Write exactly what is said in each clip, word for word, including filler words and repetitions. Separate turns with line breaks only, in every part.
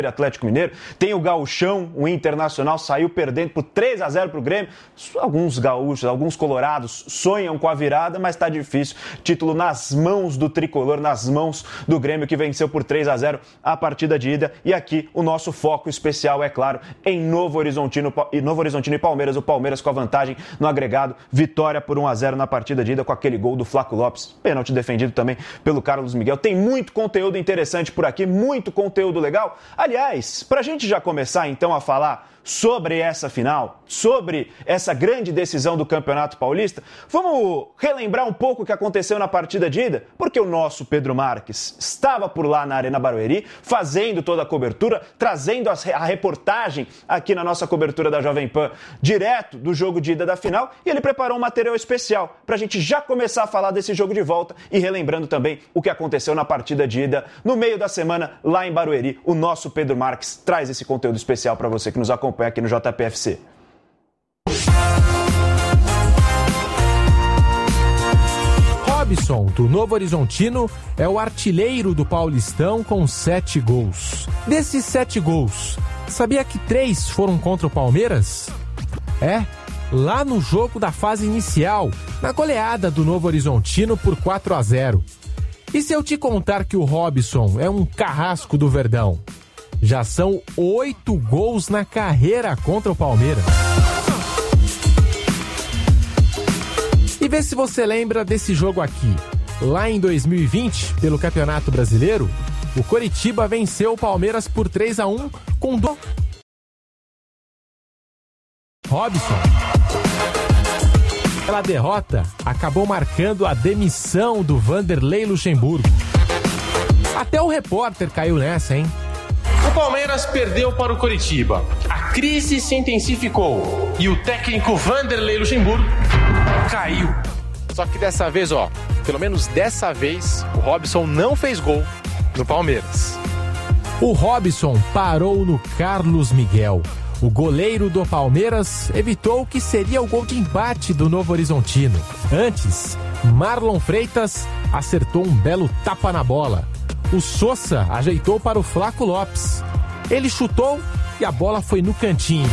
Atlético Mineiro, tem o Gauchão, o Internacional saiu perdendo por três a zero para o Grêmio. Alguns gaúchos, alguns colorados sonham com a virada, mas está difícil. Título nas mãos do tricolor, nas mãos do Grêmio, que venceu por três a zero a partida de ida. E aqui o nosso foco especial, é claro, em Novo Horizontino e Novo Horizontino e Palmeiras. O Palmeiras com a vantagem no agregado, vitória por um a zero na partida de ida com aquele gol do Flaco Lopes, pênalti defendido também pelo Carlos Miguel. Tem muito conteúdo interessante por aqui, muito conteúdo legal. Aliás, para a gente já começar então a falar sobre essa final, sobre essa grande decisão do Campeonato Paulista, vamos relembrar um pouco o que aconteceu na partida de ida, porque o nosso Pedro Marques estava por lá na Arena Barueri, fazendo toda a cobertura, trazendo a reportagem aqui na nossa cobertura da Jovem Pan, direto do jogo de ida da final, e ele preparou um material especial para a gente já começar a falar desse jogo de volta e relembrando também o que aconteceu na partida de ida no meio da semana lá em Barueri. O nosso Pedro Marques traz esse conteúdo especial para você que nos acompanha aqui no J P F C.
Robson, do Novo Horizontino, é o artilheiro do Paulistão com sete gols. Desses sete gols, sabia que três foram contra o Palmeiras? É, lá no jogo da fase inicial, na goleada do Novo Horizontino por quatro a zero. E se eu te contar que o Robson é um carrasco do Verdão? Já são oito gols na carreira contra o Palmeiras. E vê se você lembra desse jogo aqui. Lá em dois mil e vinte, pelo Campeonato Brasileiro, o Coritiba venceu o Palmeiras por três a um com do Robson. Aquela derrota acabou marcando a demissão do Vanderlei Luxemburgo. Até o repórter caiu nessa, hein?
O Palmeiras perdeu para o Coritiba. A crise se intensificou e o técnico Vanderlei Luxemburgo caiu.
Só que dessa vez, ó, pelo menos dessa vez, o Robson não fez gol no Palmeiras.
O Robson parou no Carlos Miguel. O goleiro do Palmeiras evitou o que seria o gol de empate do Novo Horizontino. Antes, Marlon Freitas acertou um belo tapa na bola. O Sousa ajeitou para o Flaco Lopes. Ele chutou e a bola foi no cantinho.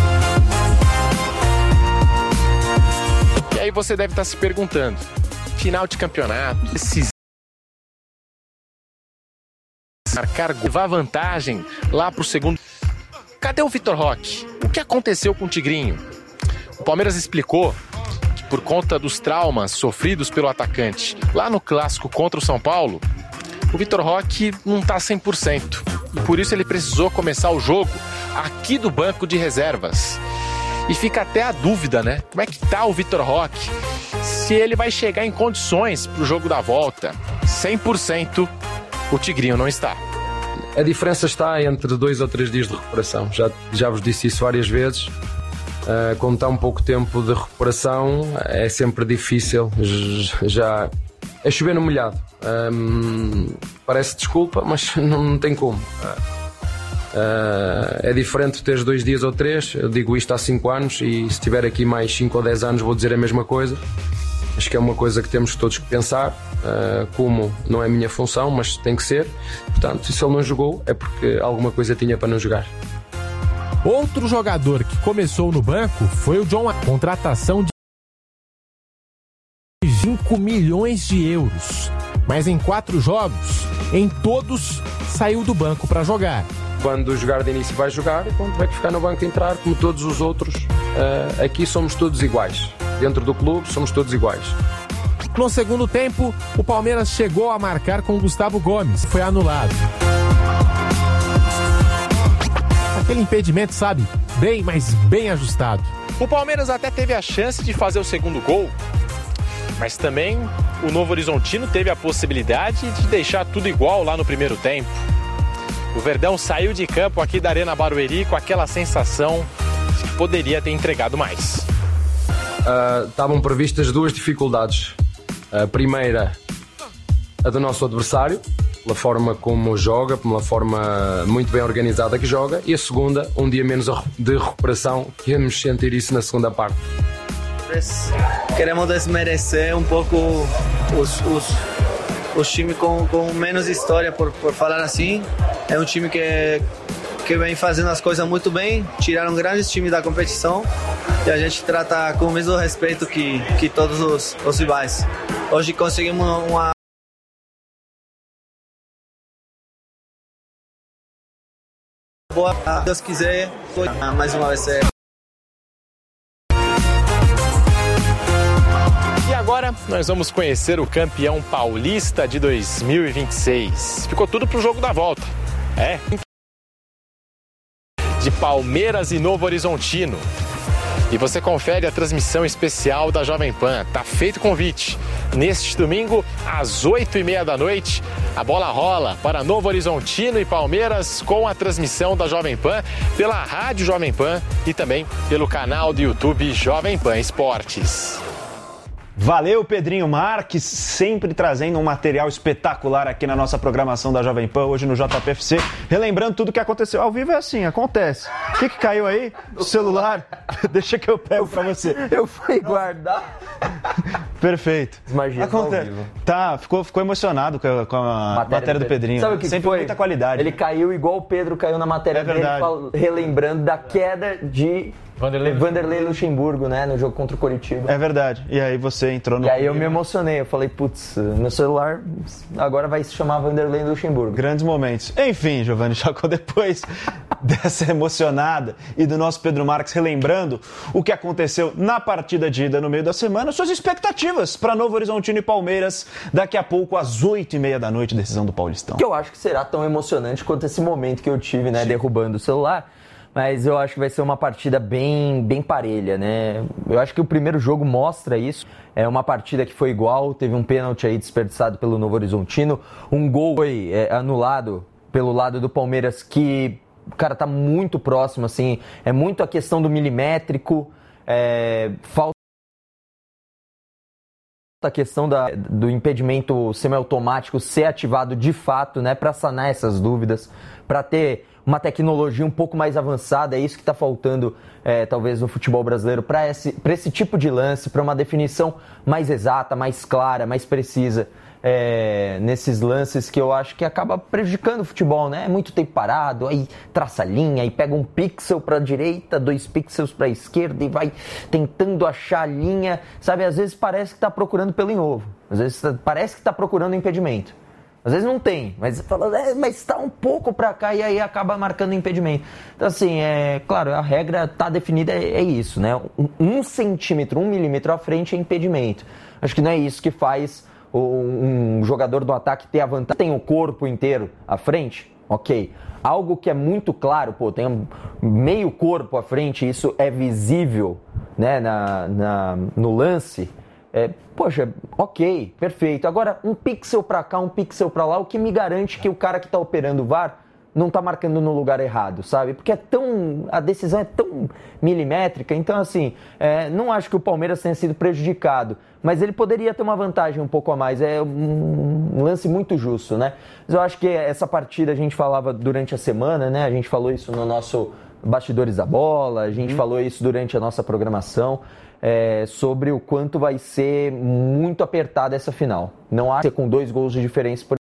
E aí você deve estar se perguntando, final de campeonato, decisivo, marcar gol, levar vantagem lá para o segundo. Cadê o Vitor Roque? O que aconteceu com o Tigrinho? O Palmeiras explicou que por conta dos traumas sofridos pelo atacante lá no clássico contra o São Paulo, o Vitor Roque não está cem por cento. E por isso ele precisou começar o jogo aqui do banco de reservas. E fica até a dúvida, né? Como é que tá o Vitor Roque? Se ele vai chegar em condições para o jogo da volta. cem por cento o Tigrinho não está.
A diferença está entre dois ou três dias de recuperação. Já, já vos disse isso várias vezes. Uh, quando está um pouco tempo de recuperação, é sempre difícil. Já é chover no molhado. Um, parece desculpa, mas não, não tem como. Uh, é diferente teres dois dias ou três. Eu digo isto há cinco anos e se tiver aqui mais cinco ou dez anos vou dizer a mesma coisa. Acho que é uma coisa que temos todos que pensar. Uh, como não é a minha função, mas tem que ser. Portanto, se ele não jogou é porque alguma coisa tinha para não jogar.
Outro jogador que começou no banco foi o John. A contratação de cinco milhões de euros. Mas em quatro jogos, em todos, saiu do banco para jogar.
Quando jogar de início vai jogar e quando vai ficar no banco entrar, como todos os outros. Uh, aqui somos todos iguais. Dentro do clube somos todos iguais.
No segundo tempo, o Palmeiras chegou a marcar com o Gustavo Gomes. Foi anulado. Aquele impedimento, sabe? Bem, mas bem ajustado.
O Palmeiras até teve a chance de fazer o segundo gol, mas também o Novo Horizontino teve a possibilidade de deixar tudo igual lá no primeiro tempo. O Verdão saiu de campo aqui da Arena Barueri com aquela sensação de que poderia ter entregado mais.
Uh, estavam previstas duas dificuldades. A primeira, a do nosso adversário, pela forma como joga, pela forma muito bem organizada que joga, e a segunda, um dia menos de recuperação, que íamos sentir isso na segunda parte.
Queremos desmerecer um pouco os, os, os times com, com menos história, por, por falar assim. É um time que, que vem fazendo as coisas muito bem, tiraram grandes times da competição e a gente trata com o mesmo respeito que, que todos os, os rivais. Hoje conseguimos uma boa, se Deus quiser, mais uma vez é.
E agora nós vamos conhecer o campeão paulista de dois mil e vinte e seis. Ficou tudo pro jogo da volta. É. De Palmeiras e Novo Horizontino. E você confere a transmissão especial da Jovem Pan. Tá feito o convite. Neste domingo, às oito e meia da noite, a bola rola para Novo Horizontino e Palmeiras com a transmissão da Jovem Pan pela Rádio Jovem Pan e também pelo canal do YouTube Jovem Pan Esportes.
Valeu, Pedrinho Marques, sempre trazendo um material espetacular aqui na nossa programação da Jovem Pan, hoje no J P F C, relembrando tudo o que aconteceu. Ao vivo é assim, acontece. O que, que caiu aí? O celular? Deixa que eu pego pra você.
Eu fui guardar.
Perfeito.
Imagina,
acontece. Tá, ficou, ficou emocionado com a, com a matéria, matéria do, do Pedrinho.
Sabe o que
sempre
foi?
Muita qualidade.
Ele caiu igual o Pedro caiu na matéria
é
dele, fal- relembrando da queda de Vanderlei, Vanderlei Luxemburgo, né, no jogo contra o Coritiba.
É verdade. E aí você entrou no...
E aí eu me emocionei, eu falei, putz, meu celular agora vai se chamar Vanderlei Luxemburgo.
Grandes momentos. Enfim, Giovanni Chacon, depois dessa emocionada e do nosso Pedro Marques relembrando o que aconteceu na partida de ida no meio da semana, suas expectativas para Novo Horizontino e Palmeiras daqui a pouco às oito e meia da noite, decisão do Paulistão.
Que eu acho que será tão emocionante quanto esse momento que eu tive, né, derrubando o celular. Mas eu acho que vai ser uma partida bem, bem parelha, né? Eu acho que o primeiro jogo mostra isso. É uma partida que foi igual, teve um pênalti aí desperdiçado pelo Novo Horizontino. Um gol foi é, anulado pelo lado do Palmeiras que, cara, tá muito próximo, assim. É muito a questão do milimétrico, é, falta a questão da, do impedimento semiautomático ser ativado de fato, né? Para sanar essas dúvidas, para ter uma tecnologia um pouco mais avançada, é isso que está faltando, é, talvez, no futebol brasileiro, para esse, para esse tipo de lance, para uma definição mais exata, mais clara, mais precisa, é, nesses lances que eu acho que acaba prejudicando o futebol, né? É muito tempo parado, aí traça a linha, aí pega um pixel para a direita, dois pixels para a esquerda e vai tentando achar a linha, sabe? Às vezes parece que está procurando pelo em ovo, às vezes parece que está procurando impedimento. Às vezes não tem, mas fala, é, mas está um pouco para cá e aí acaba marcando impedimento. Então, assim, é claro, a regra está definida, é, é isso, né? Um, um centímetro, um milímetro à frente é impedimento. Acho que não é isso que faz o, um jogador do ataque ter a vantagem. Tem o corpo inteiro à frente, ok. Algo que é muito claro, pô, tem um meio corpo à frente, isso é visível, né, na, na, no lance. É, poxa, ok, perfeito. Agora, um pixel pra cá, um pixel pra lá, o que me garante que o cara que tá operando o V A R não tá marcando no lugar errado, sabe? Porque é tão, a decisão é tão milimétrica, então assim, é, não acho que o Palmeiras tenha sido prejudicado, mas ele poderia ter uma vantagem um pouco a mais, é um lance muito justo, né? Mas eu acho que essa partida a gente falava durante a semana, né? A gente falou isso no nosso Bastidores da Bola, a gente hum. falou isso durante a nossa programação. É, sobre o quanto vai ser muito apertada essa final. Não acho que com dois gols de diferença, por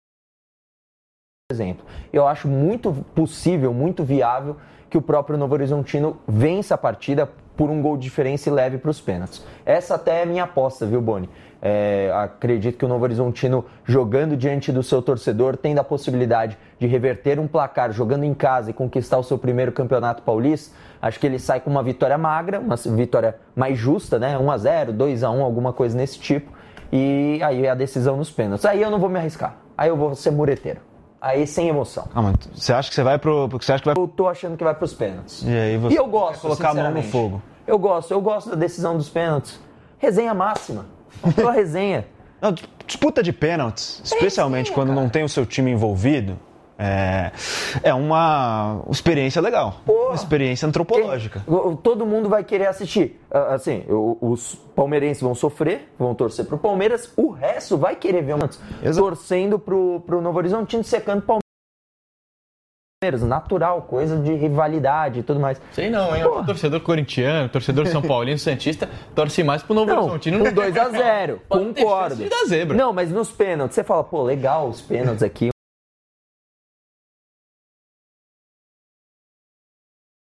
exemplo. Eu acho muito possível, muito viável que o próprio Novo Horizontino vença a partida por um gol de diferença e leve para os pênaltis. Essa até é minha aposta, viu, Boni? É, acredito que o Novo Horizontino, jogando diante do seu torcedor, tendo a possibilidade de reverter um placar, jogando em casa e conquistar o seu primeiro campeonato paulista, acho que ele sai com uma vitória magra, uma vitória mais justa, né? um a zero, dois a um, alguma coisa nesse tipo, e aí é a decisão nos pênaltis. Aí eu não vou me arriscar, aí eu vou ser mureteiro. Aí sem emoção.
Ah, mas você acha que você vai pro... Você acha que vai...
Eu tô achando que vai pros pênaltis.
E aí você
e eu gosto,
vai colocar a mão no fogo.
Eu gosto, eu gosto da decisão dos pênaltis. Resenha máxima. Pela resenha.
Não, disputa de pênaltis, especialmente resenha, quando cara. Não tem o seu time envolvido, é, é uma experiência legal. Porra. Uma experiência antropológica.
Quem, todo mundo vai querer assistir. Assim, os palmeirenses vão sofrer, vão torcer pro Palmeiras, o resto vai querer ver um torcendo pro, pro Novo Horizontino, secando o Palmeiras. Natural, coisa de rivalidade e tudo mais.
Sei não, hein? O torcedor corintiano, torcedor São Paulino, santista, torce mais pro Novo Horizontino.
Não, um dois a zero, concordo.
Da zebra.
Não, mas nos pênaltis, você fala, pô, legal os pênaltis aqui.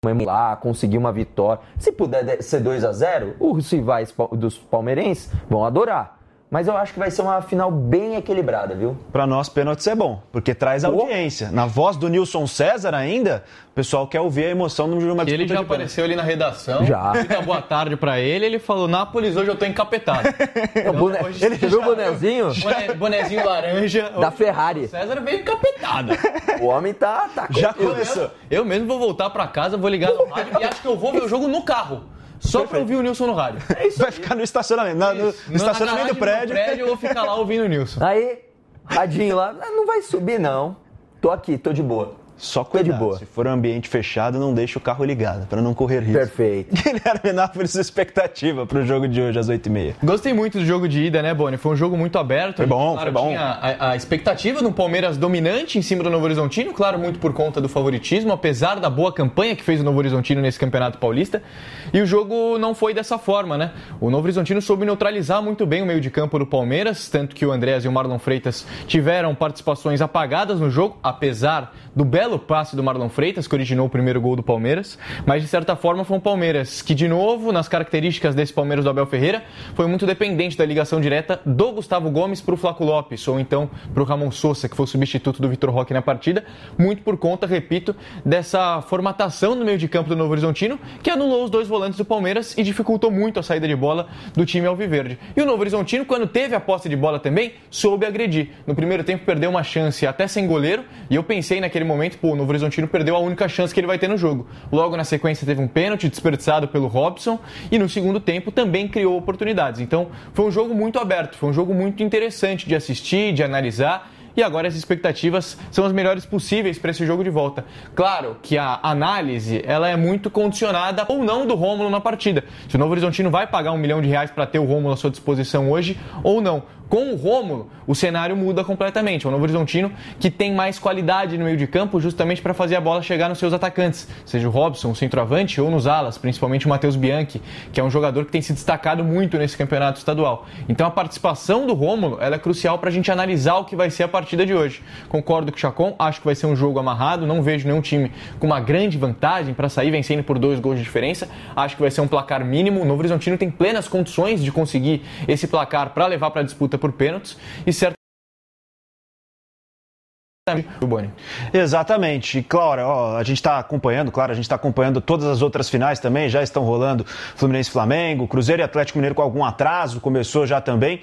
lá, conseguir uma vitória. Se puder ser dois a zero, os rivais dos palmeirenses vão adorar. Mas eu acho que vai ser uma final bem equilibrada, viu?
Para nós, pênaltis é bom, porque traz audiência. Na voz do Nilson César ainda, o pessoal quer ouvir a emoção de uma disputa.
Ele já apareceu ali na redação.
Já.
Fica boa tarde pra ele, ele falou, Nápoles, hoje eu tô encapetado.
Então, boné... Ele viu o bonezinho?
Boné, bonezinho laranja.
Da Ferrari.
O César veio encapetado.
O homem tá... tá
já começou.
Eu, eu mesmo vou voltar pra casa, vou ligar no rádio e acho que eu vou ver o jogo no carro. Só Perfeito. Pra ouvir o Nilson no rádio.
É isso. Vai ficar no estacionamento. Na, no, no estacionamento do prédio.
No prédio. Eu vou ficar lá ouvindo o Nilson.
Aí, radinho lá, não vai subir não. Tô aqui, tô de boa.
Só cuidado, de boa. Se for um ambiente fechado, não deixe o carro ligado, para não correr risco.
Perfeito.
Guilherme Nápoles, expectativa para o jogo de hoje, às oito e meia.
Gostei muito do jogo de ida, né, Boni? Foi um jogo muito aberto.
Foi bom,
claro,
foi bom.
Tinha a, a expectativa do Palmeiras dominante em cima do Novo Horizontino, claro, muito por conta do favoritismo, apesar da boa campanha que fez o Novo Horizontino nesse Campeonato Paulista. E o jogo não foi dessa forma, né? O Novo Horizontino soube neutralizar muito bem o meio de campo do Palmeiras, tanto que o Andréas e o Marlon Freitas tiveram participações apagadas no jogo, apesar do belo passe do Marlon Freitas, que originou o primeiro gol do Palmeiras, mas de certa forma foi um Palmeiras que, de novo, nas características desse Palmeiras do Abel Ferreira, foi muito dependente da ligação direta do Gustavo Gomes para o Flaco Lopes, ou então para o Ramon Sosa, que foi o substituto do Vitor Roque na partida, muito por conta, repito, dessa formatação no meio de campo do Novo Horizontino, que anulou os dois volantes do Palmeiras e dificultou muito a saída de bola do time alviverde. E o Novo Horizontino, quando teve a posse de bola também, soube agredir. No primeiro tempo perdeu uma chance até sem goleiro, e eu pensei naquele momento, pô, o Novo Horizontino perdeu a única chance que ele vai ter no jogo. Logo na sequência teve um pênalti desperdiçado pelo Robson e no segundo tempo também criou oportunidades. Então foi um jogo muito aberto, foi um jogo muito interessante de assistir, de analisar. E agora as expectativas são as melhores possíveis para esse jogo de volta. Claro que a análise ela é muito condicionada ou não do Rômulo na partida. Se o Novo Horizontino vai pagar um milhão de reais para ter o Rômulo à sua disposição hoje ou não. Com o Rômulo, o cenário muda completamente. É o Novo Horizontino que tem mais qualidade no meio de campo justamente para fazer a bola chegar nos seus atacantes. Seja o Robson, o centroavante, ou nos alas, principalmente o Matheus Bianchi, que é um jogador que tem se destacado muito nesse campeonato estadual. Então a participação do Rômulo ela é crucial para a gente analisar o que vai ser a partida de hoje. Concordo com o Chacon, acho que vai ser um jogo amarrado, não vejo nenhum time com uma grande vantagem para sair vencendo por dois gols de diferença. Acho que vai ser um placar mínimo. O Novo Horizontino tem plenas condições de conseguir esse placar para levar para a disputa por pênaltis e certamente o Boni.
Exatamente. Claro, ó, a gente está acompanhando, claro, a gente está acompanhando todas as outras finais também, já estão rolando Fluminense e Flamengo, Cruzeiro e Atlético Mineiro com algum atraso, começou já também,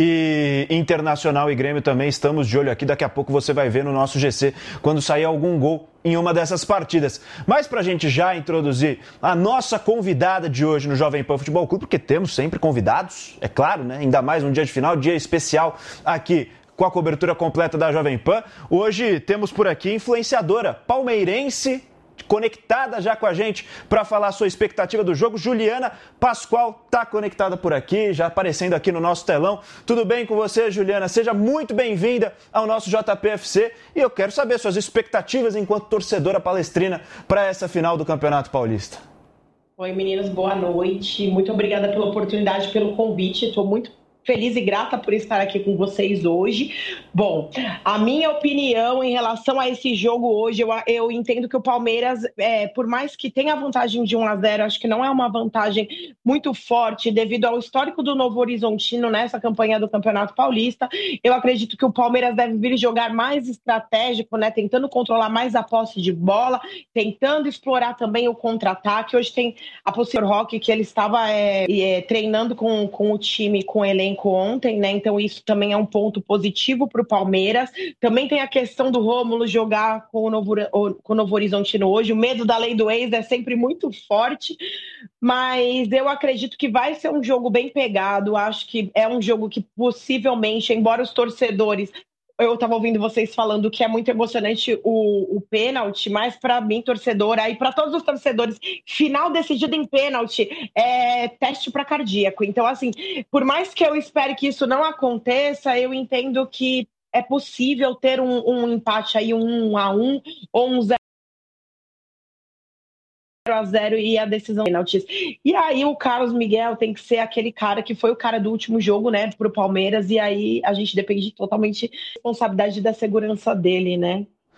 e Internacional e Grêmio também estamos de olho aqui, daqui a pouco você vai ver no nosso G C quando sair algum gol em uma dessas partidas. Mas para a gente já introduzir a nossa convidada de hoje no Jovem Pan Futebol Clube, porque temos sempre convidados, é claro, né? Ainda mais um dia de final, dia especial aqui com a cobertura completa da Jovem Pan. Hoje temos por aqui influenciadora palmeirense, conectada já com a gente para falar a sua expectativa do jogo. Juliana Pascoal está conectada por aqui, já aparecendo aqui no nosso telão. Tudo bem com você, Juliana? Seja muito bem-vinda ao nosso J P F C e eu quero saber suas expectativas enquanto torcedora palestrina para essa final do Campeonato Paulista.
Oi, meninas, boa noite. Muito obrigada pela oportunidade, pelo convite. Estou muito feliz e grata por estar aqui com vocês hoje. Bom, a minha opinião em relação a esse jogo hoje, eu, eu entendo que o Palmeiras, é, por mais que tenha a vantagem de um a zero, acho que não é uma vantagem muito forte devido ao histórico do Novo Horizontino nessa campanha do Campeonato Paulista. Eu acredito que o Palmeiras deve vir jogar mais estratégico, né, tentando controlar mais a posse de bola, tentando explorar também o contra-ataque. Hoje tem a possível Roque, que ele estava é, é, treinando com, com o time, com o elenco ontem, né? Então isso também é um ponto positivo para o Palmeiras. Também tem a questão do Rômulo jogar com o, Novo, com o Novo Horizontino hoje. O medo da lei do ex é sempre muito forte, mas eu acredito que vai ser um jogo bem pegado. Acho que é um jogo que possivelmente, embora os torcedores... Eu estava ouvindo vocês falando que é muito emocionante o, o pênalti, mas para mim, torcedora, e para todos os torcedores, final decidido em pênalti é teste para cardíaco. Então, assim, por mais que eu espere que isso não aconteça, eu entendo que é possível ter um, um empate aí, um um a um ou um zero a zero e a decisão pênaltis. E aí o Carlos Miguel tem que ser aquele cara que foi o cara do último jogo, né, pro Palmeiras, e aí a gente depende totalmente da responsabilidade da segurança dele, né?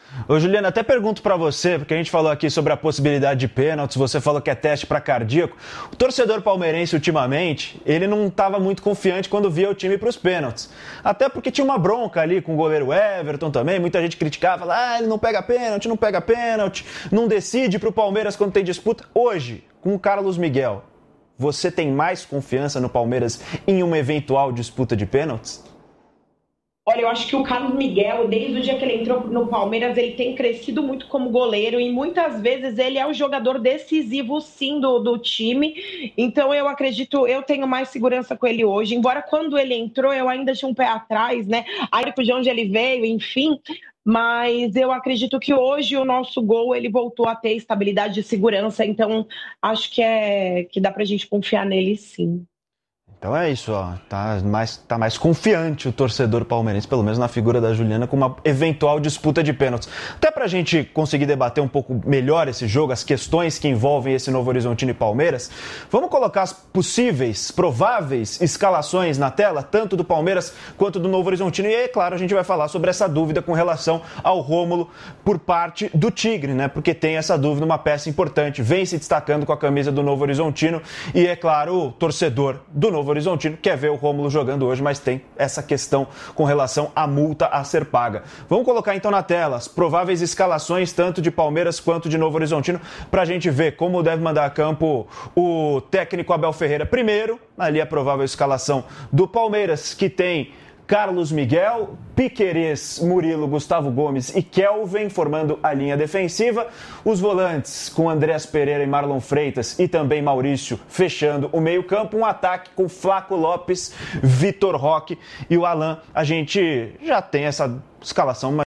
Ô, Juliana, até pergunto pra você, porque a gente falou aqui sobre a possibilidade de pênaltis, você falou que é teste pra cardíaco. O torcedor palmeirense, ultimamente, ele não estava muito confiante quando via o time pros pênaltis. Até porque tinha uma bronca ali com o goleiro Everton também, muita gente criticava, falava, ah, ele não pega pênalti, não pega pênalti, não decide pro Palmeiras quando tem disputa. Hoje, com o Carlos Miguel, você tem mais confiança no Palmeiras em uma eventual disputa de pênaltis?
Olha, eu acho que o Carlos Miguel, desde o dia que ele entrou no Palmeiras, ele tem crescido muito como goleiro e muitas vezes ele é o jogador decisivo, sim, do, do time. Então eu acredito, eu tenho mais segurança com ele hoje. Embora quando ele entrou eu ainda tinha um pé atrás, né? Aí de onde ele veio, enfim. Mas eu acredito que hoje o nosso gol, ele voltou a ter estabilidade e segurança. Então acho que, é, que dá pra gente confiar nele, sim.
Então é isso, ó. Tá mais, tá mais confiante o torcedor palmeirense, pelo menos na figura da Juliana, com uma eventual disputa de pênaltis. Até pra gente conseguir debater um pouco melhor esse jogo, as questões que envolvem esse Novo Horizontino e Palmeiras, vamos colocar as possíveis, prováveis escalações na tela, tanto do Palmeiras quanto do Novo Horizontino. E é claro, a gente vai falar sobre essa dúvida com relação ao Rômulo por parte do Tigre, né? Porque tem essa dúvida, uma peça importante, vem se destacando com a camisa do Novo Horizontino e, é claro, o torcedor do Novo Horizontino quer ver o Rômulo jogando hoje, mas tem essa questão com relação à multa a ser paga. Vamos colocar então na tela as prováveis escalações tanto de Palmeiras quanto de Novo Horizontino para a gente ver como deve mandar a campo o técnico Abel Ferreira. Primeiro, ali a provável escalação do Palmeiras, que tem Carlos Miguel, Piquerez, Murilo, Gustavo Gomes e Kelvin formando a linha defensiva. Os volantes com Andrés Pereira e Marlon Freitas e também Maurício fechando o meio-campo. Um ataque com Flaco Lopes, Vitor Roque e o Alan. A gente já tem essa escalação mais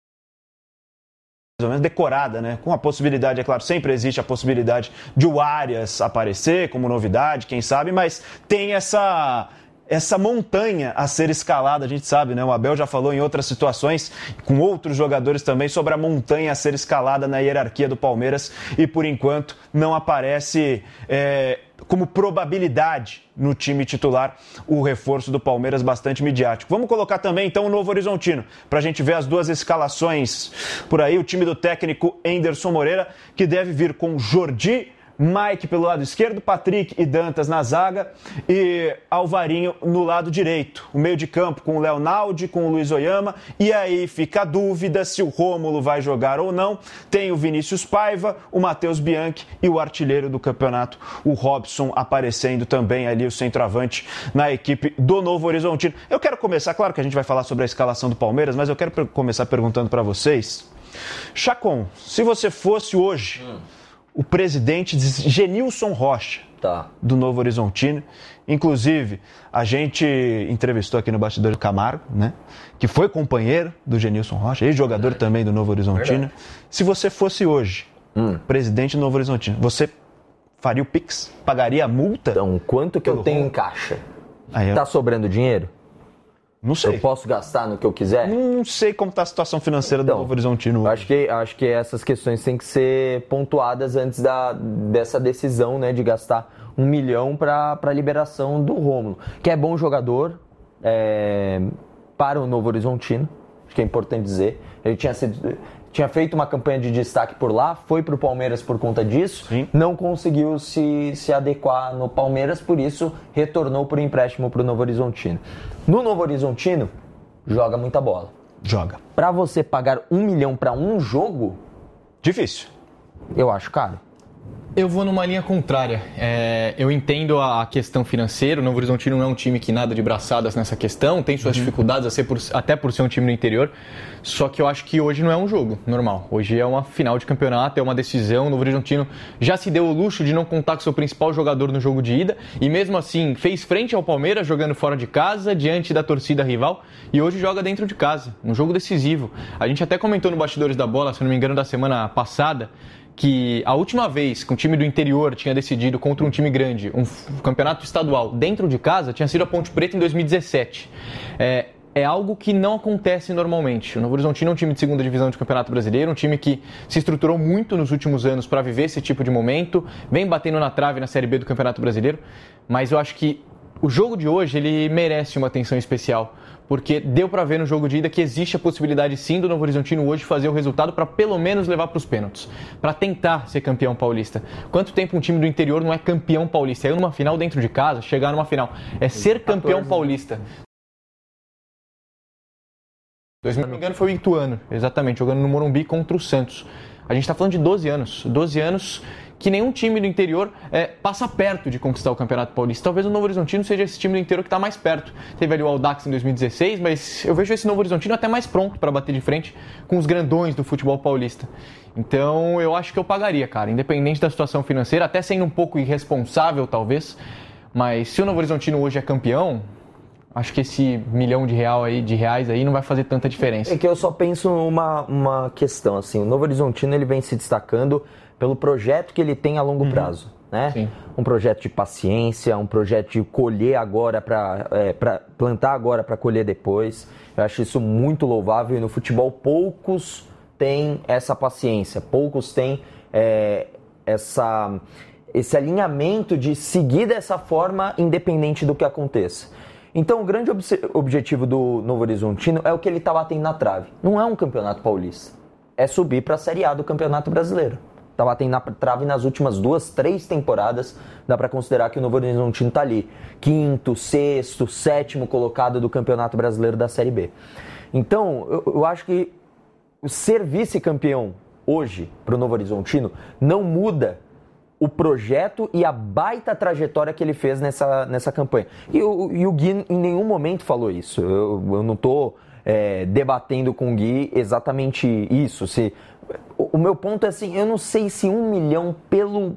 ou menos decorada, né? Com a possibilidade, é claro, sempre existe a possibilidade de o Arias aparecer como novidade, quem sabe, mas tem essa... essa montanha a ser escalada, a gente sabe, né? O Abel já falou em outras situações, com outros jogadores também, sobre a montanha a ser escalada na hierarquia do Palmeiras e, por enquanto, não aparece é, como probabilidade no time titular o reforço do Palmeiras, bastante midiático. Vamos colocar também, então, o Novo Horizontino, para a gente ver as duas escalações por aí. O time do técnico Enderson Moreira, que deve vir com Jordi, Mike pelo lado esquerdo, Patrick e Dantas na zaga e Alvarinho no lado direito. O meio de campo com o Leonaldi, com o Luiz Oyama. E aí fica a dúvida se o Rômulo vai jogar ou não. Tem o Vinícius Paiva, o Matheus Bianchi e o artilheiro do campeonato, o Robson, aparecendo também ali, o centroavante, na equipe do Novo Horizontino. Eu quero começar, claro que a gente vai falar sobre a escalação do Palmeiras, mas eu quero começar perguntando para vocês. Chacon, se você fosse hoje... Hum. o presidente Genilson Rocha, tá, do Novo Horizontino. Inclusive, a gente entrevistou aqui no bastidor do Camargo, né? Que foi companheiro do Genilson Rocha, ex-jogador também do Novo Horizontino. Verdade. Se você fosse hoje hum. presidente do Novo Horizontino, você faria o Pix? Pagaria a multa?
Então, quanto que eu tenho em caixa? Aí eu... Tá sobrando dinheiro?
Não sei.
Eu posso gastar no que eu quiser?
Não sei como está a situação financeira então, do Novo Horizontino.
Acho que, acho que essas questões têm que ser pontuadas antes da, dessa decisão, né, de gastar um milhão para a liberação do Rômulo, que é bom jogador é, para o Novo Horizontino, acho que é importante dizer. Ele tinha sido... Tinha feito uma campanha de destaque por lá, foi para o Palmeiras por conta disso, Sim. não conseguiu se, se adequar no Palmeiras, por isso retornou por empréstimo para o Novo Horizontino. No Novo Horizontino, joga muita bola.
Joga.
Para você pagar um milhão para um jogo...
Difícil.
Eu acho caro.
Eu vou numa linha contrária. É, eu entendo a questão financeira. O Novo Horizontino não é um time que nada de braçadas nessa questão. Tem suas uhum. dificuldades, a ser por, até por ser um time no interior. Só que eu acho que hoje não é um jogo normal. Hoje é uma final de campeonato, é uma decisão. O Novo Horizontino já se deu o luxo de não contar com seu principal jogador no jogo de ida. E mesmo assim, fez frente ao Palmeiras, jogando fora de casa, diante da torcida rival. E hoje joga dentro de casa. Um jogo decisivo. A gente até comentou no Bastidores da Bola, se não me engano, da semana passada, que a última vez que um time do interior tinha decidido contra um time grande, um campeonato estadual dentro de casa, tinha sido a Ponte Preta em dois mil e dezessete. É, é algo que não acontece normalmente. O Novo Horizontino é um time de segunda divisão de Campeonato Brasileiro, um time que se estruturou muito nos últimos anos para viver esse tipo de momento, vem batendo na trave na Série B do Campeonato Brasileiro, mas eu acho que O jogo de hoje, ele merece uma atenção especial, porque deu para ver no jogo de ida que existe a possibilidade sim do Novo Horizontino hoje fazer o resultado para pelo menos levar para os pênaltis, para tentar ser campeão paulista. Quanto tempo um time do interior não é campeão paulista? É numa final dentro de casa, chegar numa final, é ser campeão paulista. Se não me engano foi o Ituano, exatamente, jogando no Morumbi contra o Santos. A gente está falando de doze anos, doze anos que nenhum time do interior é, passa perto de conquistar o Campeonato Paulista. Talvez o Novo Horizontino seja esse time do interior que está mais perto. Teve ali o Audax em dois mil e dezesseis, mas eu vejo esse Novo Horizontino até mais pronto para bater de frente com os grandões do futebol paulista. Então eu acho que eu pagaria, cara, independente da situação financeira, até sendo um pouco irresponsável talvez, mas se o Novo Horizontino hoje é campeão, acho que esse milhão de, real aí, de reais aí não vai fazer tanta diferença.
É que eu só penso uma, uma questão, assim, o Novo Horizontino ele vem se destacando pelo projeto que ele tem a longo uhum. prazo, né? Sim. Um projeto de paciência, um projeto de colher agora para é, para plantar agora para colher depois. Eu acho isso muito louvável e no futebol poucos têm essa paciência, poucos têm é, essa, esse alinhamento de seguir dessa forma independente do que aconteça. Então o grande ob- objetivo do Novo Horizontino é o que ele está batendo na trave. Não é um campeonato paulista, é subir para a Série A do Campeonato Brasileiro. Está batendo na trave nas últimas duas, três temporadas, dá para considerar que o Novo Horizontino está ali. Quinto, sexto, sétimo colocado do Campeonato Brasileiro da Série B. Então, eu, eu acho que o ser vice-campeão hoje para o Novo Horizontino não muda o projeto e a baita trajetória que ele fez nessa, nessa campanha. E o, e o Gui em nenhum momento falou isso. Eu, eu não estou é, debatendo com o Gui exatamente isso. Se, o, o meu ponto é assim, eu não sei se um milhão pelo...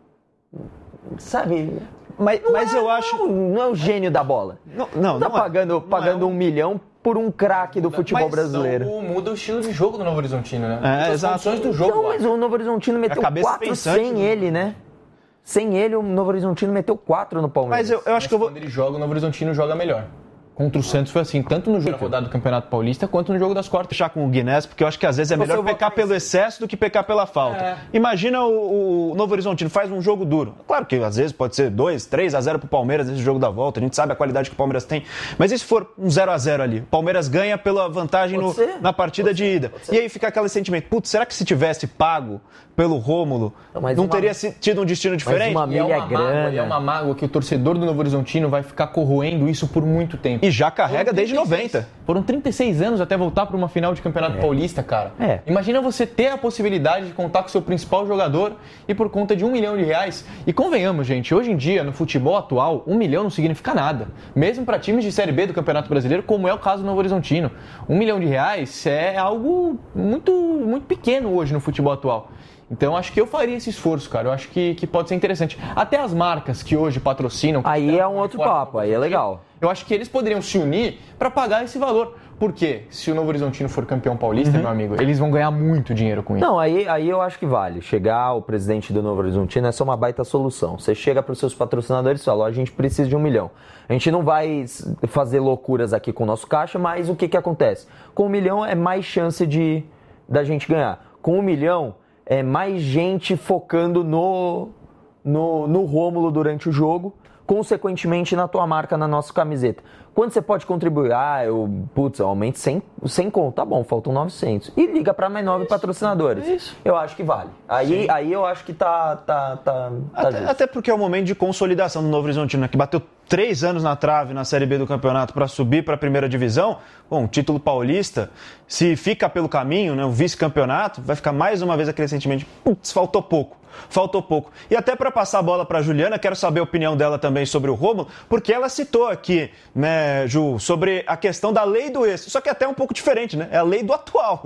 Sabe...
Mas, mas
é,
eu acho...
Não, não é o gênio da bola.
Não, não,
não tá
não
pagando,
é,
pagando
não é um...
um milhão por um craque do futebol
mas
brasileiro.
Não muda o estilo de jogo do Novo Horizontino, né?
É,
as
exato.
funções do jogo.
Não, mas o Novo Horizontino meteu quatro sem ele, né? Sem ele, o Novo Horizontino meteu quatro no Palmeiras.
Mas eu, eu acho
mas
que eu vou...
quando ele joga, o Novo Horizontino joga melhor. Contra o Santos foi assim, tanto no jogo rodado do Campeonato Paulista, quanto no jogo das quartas.
Fechar com o Guinness, porque eu acho que às vezes é melhor pecar pelo excesso do que pecar pela falta. É. Imagina o, o Novo Horizontino faz um jogo duro. Claro que às vezes pode ser dois, três a zero pro Palmeiras nesse jogo da volta. A gente sabe a qualidade que o Palmeiras tem. Mas e se for um zero a zero ali? O Palmeiras ganha pela vantagem no, na partida pode de ser, ida. E aí fica aquele sentimento, putz, será que se tivesse pago pelo Rômulo, não, não uma, teria tido um destino diferente?
Uma
e é uma
grana.
mágoa, é uma mágoa que o torcedor do Novo Horizontino vai ficar corroendo isso por muito tempo.
E já carrega desde noventa.
Foram trinta e seis anos até voltar para uma final de Campeonato é. Paulista, cara.
É.
Imagina você ter a possibilidade de contar com o seu principal jogador e por conta de um milhão de reais. E convenhamos, gente, hoje em dia, no futebol atual, um milhão não significa nada. Mesmo para times de Série B do Campeonato Brasileiro, como é o caso do Novo Horizontino. Um milhão de reais é algo muito, muito pequeno hoje no futebol atual. Então, acho que eu faria esse esforço, cara. Eu acho que, que pode ser interessante. Até as marcas que hoje patrocinam...
Aí é um outro papo, aí é legal.
Eu acho que eles poderiam se unir para pagar esse valor. Porque se o Novo Horizontino for campeão paulista, uhum. meu amigo, eles vão ganhar muito dinheiro com isso.
Não, aí, aí eu acho que vale. Chegar o presidente do Novo Horizontino é só uma baita solução. Você chega para os seus patrocinadores e fala, ó, a gente precisa de um milhão. A gente não vai fazer loucuras aqui com o nosso caixa, mas o que, que acontece? Com um milhão é mais chance de da gente ganhar. Com um milhão... é mais gente focando no, no, no Rômulo durante o jogo, consequentemente na tua marca, na nossa camiseta. Quando você pode contribuir? Ah, eu, putz, eu aumento cem conto, tá bom, faltam novecentos. E liga para mais nove patrocinadores. Isso. Eu acho que vale. Aí, aí eu acho que tá, tá, tá, tá
até, até porque é o momento de consolidação do Novo Horizontino, né, que bateu três anos na trave na Série B do campeonato para subir para a primeira divisão. Bom, título paulista, se fica pelo caminho, né, o vice-campeonato, vai ficar mais uma vez aquele sentimento de, putz, faltou pouco. Faltou pouco. E até para passar a bola para a Juliana, quero saber a opinião dela também sobre o Rômulo, porque ela citou aqui, né, Ju, sobre a questão da lei do ex. Só que até um pouco diferente, né? É a lei do atual.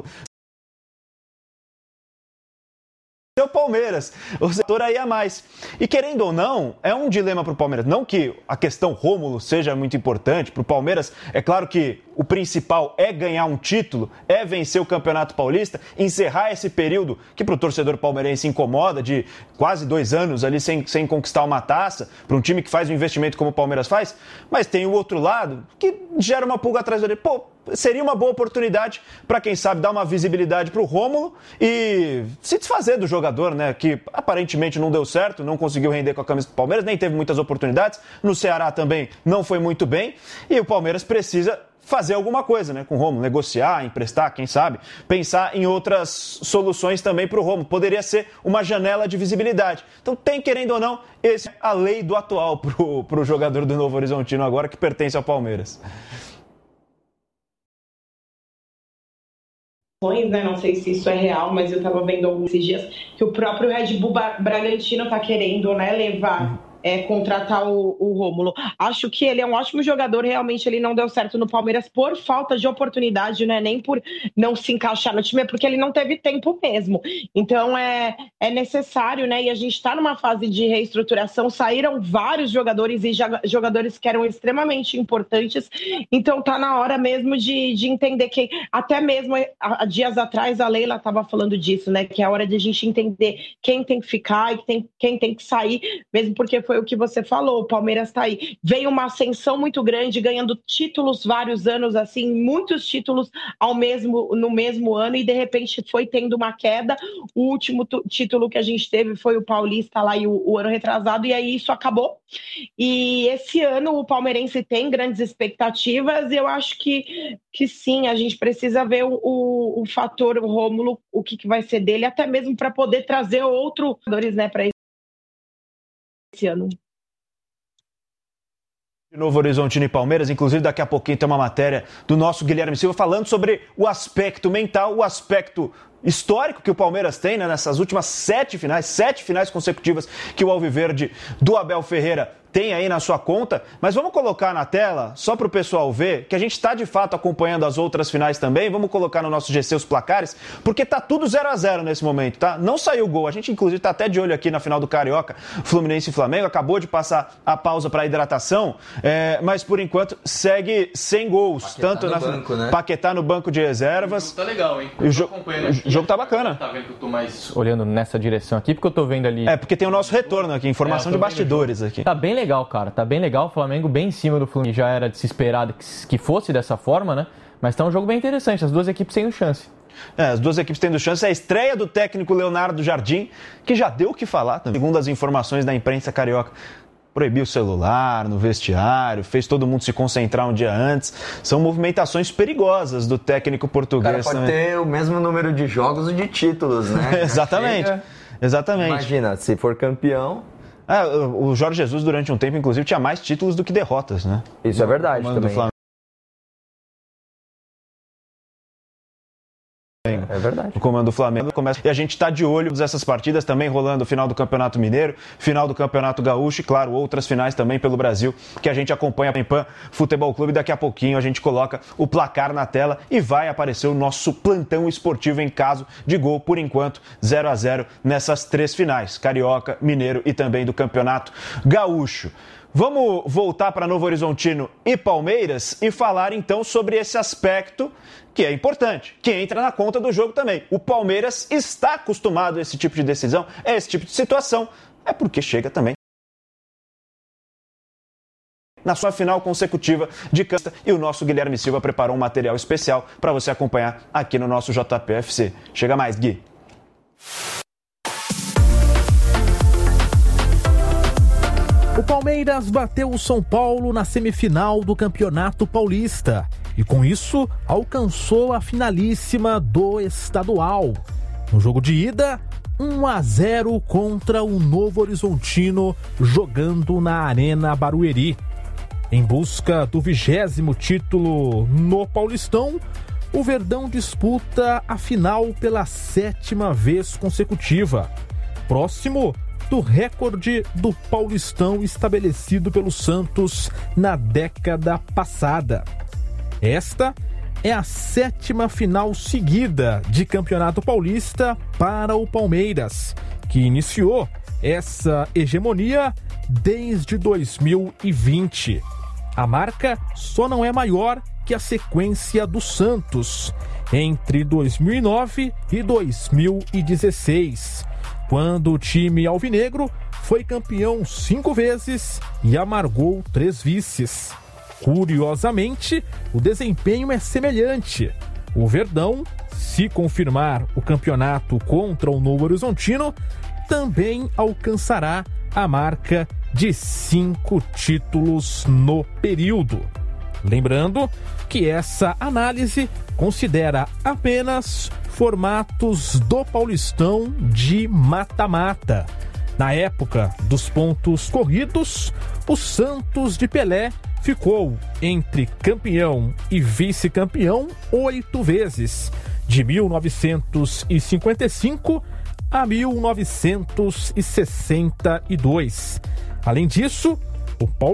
O Palmeiras, o setor aí a mais. E querendo ou não, é um dilema para o Palmeiras. Não que a questão Rômulo seja muito importante para o Palmeiras. É claro que o principal é ganhar um título, é vencer o Campeonato Paulista, encerrar esse período que para o torcedor palmeirense incomoda, de quase dois anos ali sem, sem conquistar uma taça, para um time que faz um investimento como o Palmeiras faz, mas tem o outro lado que gera uma pulga atrás dele. Pô, seria uma boa oportunidade para, quem sabe, dar uma visibilidade para o Rômulo e se desfazer do jogador, né, que aparentemente não deu certo, não conseguiu render com a camisa do Palmeiras, nem teve muitas oportunidades, no Ceará também não foi muito bem, e o Palmeiras precisa fazer alguma coisa, né, com o Rômulo, negociar, emprestar, quem sabe, pensar em outras soluções também para o Rômulo. Poderia ser uma janela de visibilidade. Então tem, querendo ou não, esse é a lei do atual para o jogador do Novo Horizontino agora, que pertence ao Palmeiras.
Né? Não sei se isso é real, mas eu estava vendo alguns dias que o próprio Red Bull Bragantino está querendo, né, levar... É, contratar o, o Rômulo. Acho que ele é um ótimo jogador, realmente ele não deu certo no Palmeiras por falta de oportunidade, não é nem por não se encaixar no time, é porque ele não teve tempo mesmo. Então é, é necessário, né? E a gente está numa fase de reestruturação, saíram vários jogadores e jogadores que eram extremamente importantes, então tá na hora mesmo de, de entender que, até mesmo há dias atrás a Leila estava falando disso, né? Que é a hora de a gente entender quem tem que ficar e quem, quem tem que sair, mesmo porque foi o que você falou, o Palmeiras está aí. Veio uma ascensão muito grande, ganhando títulos vários anos, assim, muitos títulos ao mesmo, no mesmo ano, e de repente foi tendo uma queda. O último t- título que a gente teve foi o Paulista lá, e o, o ano retrasado, e aí isso acabou. E esse ano o palmeirense tem grandes expectativas, e eu acho que, que sim, a gente precisa ver o, o, o fator o Rômulo, o que, que vai ser dele, até mesmo para poder trazer outros jogadores, né, para esse ano.
De Novo Horizontino e Palmeiras, inclusive daqui a pouquinho tem uma matéria do nosso Guilherme Silva falando sobre o aspecto mental, o aspecto histórico que o Palmeiras tem, né, nessas últimas sete finais, sete finais consecutivas que o Alviverde do Abel Ferreira tem aí na sua conta, mas vamos colocar na tela, só para o pessoal ver, que a gente está de fato acompanhando as outras finais também, vamos colocar no nosso G C os placares, porque tá tudo zero a zero nesse momento, tá? Não saiu gol, a gente inclusive tá até de olho aqui na final do Carioca, Fluminense e Flamengo, acabou de passar a pausa para hidratação, é, mas por enquanto segue sem gols, Paquetá tanto na banco, né? Paquetá no banco de reservas.
O jogo tá legal, hein?
O, jo- o jogo tá bacana.
Tá vendo que eu tô mais olhando nessa direção aqui, porque eu tô vendo ali...
É, porque tem o nosso retorno aqui, informação é, de bastidores aqui.
Tá bem legal, cara, tá bem legal, o Flamengo bem em cima do Fluminense, já era de se esperar que fosse dessa forma, né? Mas tá um jogo bem interessante, as duas equipes tendo chance.
É, as duas equipes tendo chance, é a estreia do técnico Leonardo Jardim, que já deu o que falar também, segundo as informações da imprensa carioca. Proibiu o celular no vestiário, fez todo mundo se concentrar um dia antes. São movimentações perigosas do técnico português.
O cara pode também ter o mesmo número de jogos e de títulos, né?
Exatamente, chega... exatamente.
Imagina, se for campeão...
Ah, o Jorge Jesus, durante um tempo, inclusive, tinha mais títulos do que derrotas, né?
Isso é verdade também. É verdade.
O comando do Flamengo começa. E a gente está de olho nessas partidas também, rolando o final do Campeonato Mineiro, final do Campeonato Gaúcho e, claro, outras finais também pelo Brasil, que a gente acompanha em Pan Futebol Clube. Daqui a pouquinho a gente coloca o placar na tela e vai aparecer o nosso plantão esportivo em caso de gol. Por enquanto, zero a zero nessas três finais, Carioca, Mineiro e também do Campeonato Gaúcho. Vamos voltar para Novo Horizontino e Palmeiras e falar então sobre esse aspecto que é importante, que entra na conta do jogo também. O Palmeiras está acostumado a esse tipo de decisão, a esse tipo de situação, é porque chega também na sua final consecutiva de casta, e o nosso Guilherme Silva preparou um material especial para você acompanhar aqui no nosso J P F C. Chega mais, Gui.
O Palmeiras bateu o São Paulo na semifinal do Campeonato Paulista e, com isso, alcançou a finalíssima do estadual. No jogo de ida, um a zero contra o Novo Horizontino, jogando na Arena Barueri. Em busca do vigésimo título no Paulistão, o Verdão disputa a final pela sétima vez consecutiva, próximo do recorde do Paulistão estabelecido pelo Santos na década passada. Esta é a sétima final seguida de Campeonato Paulista para o Palmeiras, que iniciou essa hegemonia desde dois mil e vinte. A marca só não é maior que a sequência do Santos entre dois mil e nove e dois mil e dezesseis, quando o time alvinegro foi campeão cinco vezes e amargou três vices. Curiosamente, o desempenho é semelhante. O Verdão, se confirmar o campeonato contra o Novo Horizontino, também alcançará a marca de cinco títulos no período. Lembrando que essa análise considera apenas formatos do Paulistão de mata-mata. Na época dos pontos corridos, o Santos de Pelé ficou entre campeão e vice-campeão oito vezes, de mil novecentos e cinquenta e cinco a mil novecentos e sessenta e dois. Além disso, o Paulo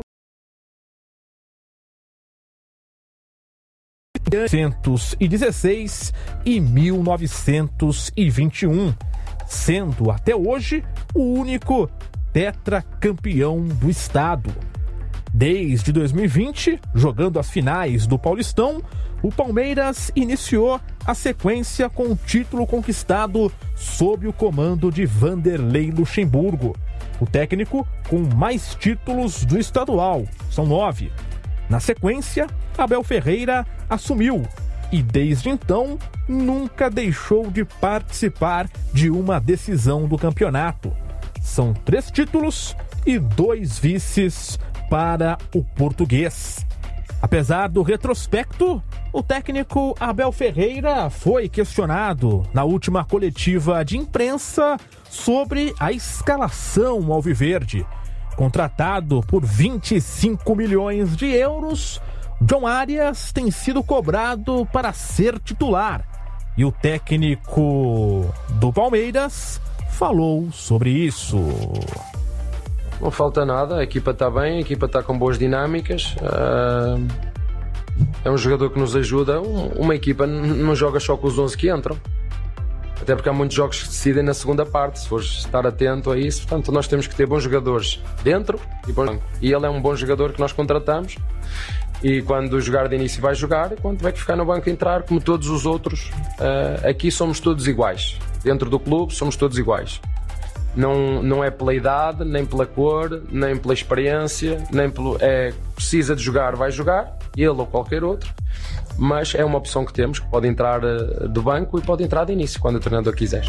mil novecentos e dezesseis e mil novecentos e vinte e um, sendo até hoje o único tetracampeão do estado. Desde dois mil e vinte, jogando as finais do Paulistão, o Palmeiras iniciou a sequência com o título conquistado sob o comando de Vanderlei Luxemburgo, o técnico com mais títulos do estadual, são nove. Na sequência, Abel Ferreira assumiu e desde então nunca deixou de participar de uma decisão do campeonato. São três títulos e dois vices para o português. Apesar do retrospecto, o técnico Abel Ferreira foi questionado na última coletiva de imprensa sobre a escalação alviverde. Contratado por vinte e cinco milhões de euros, John Arias tem sido cobrado para ser titular. E o técnico do Palmeiras falou sobre isso.
Não falta nada, a equipa está bem, a equipa está com boas dinâmicas. Uh, é um jogador que nos ajuda. Um, uma equipa não joga só com os onze que entram. Até porque há muitos jogos que se decidem na segunda parte, se fores estar atento a isso. Portanto, nós temos que ter bons jogadores dentro e bons. E ele é um bom jogador que nós contratamos. E quando jogar de início vai jogar, e quando tiver que ficar no banco entrar, como todos os outros. Uh, aqui somos todos iguais. Dentro do clube somos todos iguais. Não, não é pela idade, nem pela cor, nem pela experiência, nem pelo. É, precisa de jogar, vai jogar, ele ou qualquer outro, mas é uma opção que temos, que pode entrar do banco e pode entrar de início, quando o treinador quiser.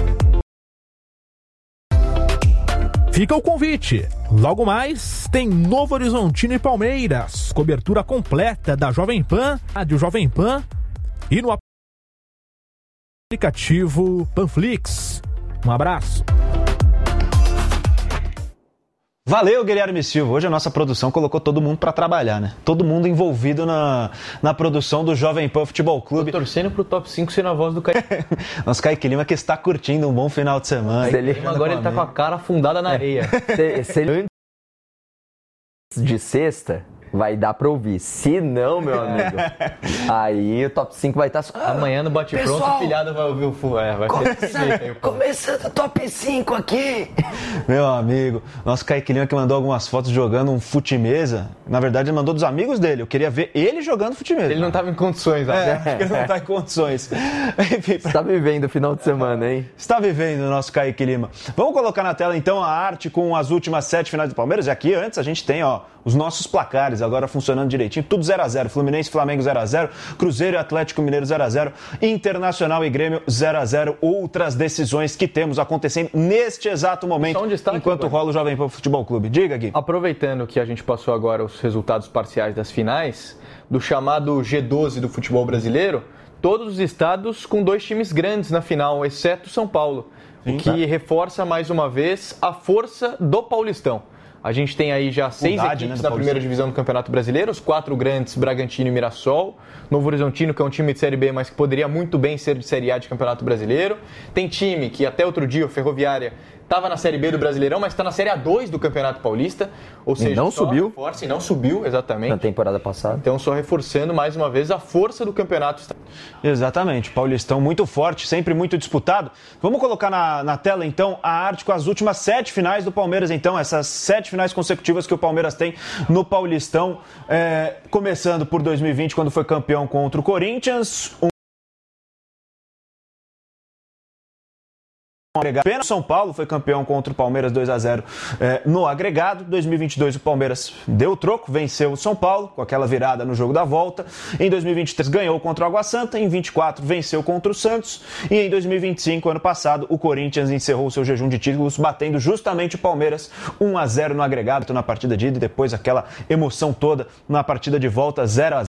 Fica o convite. Logo mais tem Novo Horizontino e Palmeiras, cobertura completa da Jovem Pan, do Jovem Pan e no aplicativo Panflix. Um abraço.
Valeu, Guilherme Silva. Hoje a nossa produção colocou todo mundo para trabalhar, né? Todo mundo envolvido na, na produção do Jovem Pan Futebol Clube.
Tô torcendo pro top cinco ser na voz do Kaique.
Nosso Kaique Lima que está curtindo um bom final de semana.
Ele, agora ele tá com a cara afundada na é. areia.
Se, se ele... de sexta, vai dar pra ouvir. Se não, meu amigo, aí o top cinco vai estar...
Tá... Amanhã no Bate Pronto, a filhada vai ouvir o full. É, vai
começando, ter começando o top cinco aqui.
Meu amigo, nosso Kaique Lima que mandou algumas fotos jogando um fute-mesa. Na verdade, ele mandou dos amigos dele. Eu queria ver ele jogando fute-mesa.
Ele não tava em condições,
né? É, acho que ele não tá em condições.
Enfim, pra... Você tá vivendo o final de semana, hein?
Está vivendo o nosso Kaique Lima. Vamos colocar na tela, então, a arte com as últimas sete finais do Palmeiras. E aqui, antes, a gente tem, ó, os nossos placares agora funcionando direitinho, tudo zero a zero, Fluminense e Flamengo zero a zero, Cruzeiro e Atlético Mineiro zero a zero, Internacional e Grêmio zero a zero, outras decisões que temos acontecendo neste exato momento, um destaque, enquanto rola o Jovem Pan Futebol Clube. Diga, Gui.
Aproveitando que a gente passou agora os resultados parciais das finais, do chamado G doze do futebol brasileiro, todos os estados com dois times grandes na final, exceto São Paulo, Sim, o que tá. reforça mais uma vez a força do Paulistão. A gente tem aí já seis Verdade, equipes né, na primeira divisão do Campeonato Brasileiro, os quatro grandes, Bragantino e Mirassol. Novo Horizontino, que é um time de Série B, mas que poderia muito bem ser de Série A de Campeonato Brasileiro. Tem time que até outro dia, o Ferroviária, estava na Série B do Brasileirão, mas está na Série A dois do Campeonato Paulista. Ou seja,
e não subiu.
Reforça, e não subiu, exatamente.
Na temporada passada.
Então, só reforçando mais uma vez a força do campeonato.
Exatamente, Paulistão muito forte, sempre muito disputado. Vamos colocar na, na tela, então, a arte com as últimas sete finais do Palmeiras, então, essas sete finais consecutivas que o Palmeiras tem no Paulistão, é, começando por dois mil e vinte, quando foi campeão contra o Corinthians. Um Apenas São Paulo foi campeão contra o Palmeiras dois a zero é, no agregado. dois mil e vinte e dois o Palmeiras deu o troco, venceu o São Paulo com aquela virada no jogo da volta. Em dois mil e vinte e três ganhou contra o Água Santa, em vinte e quatro venceu contra o Santos e em dois mil e vinte e cinco, ano passado, o Corinthians encerrou o seu jejum de títulos batendo justamente o Palmeiras um a zero no agregado na partida de ida e depois aquela emoção toda na partida de volta zero a zero.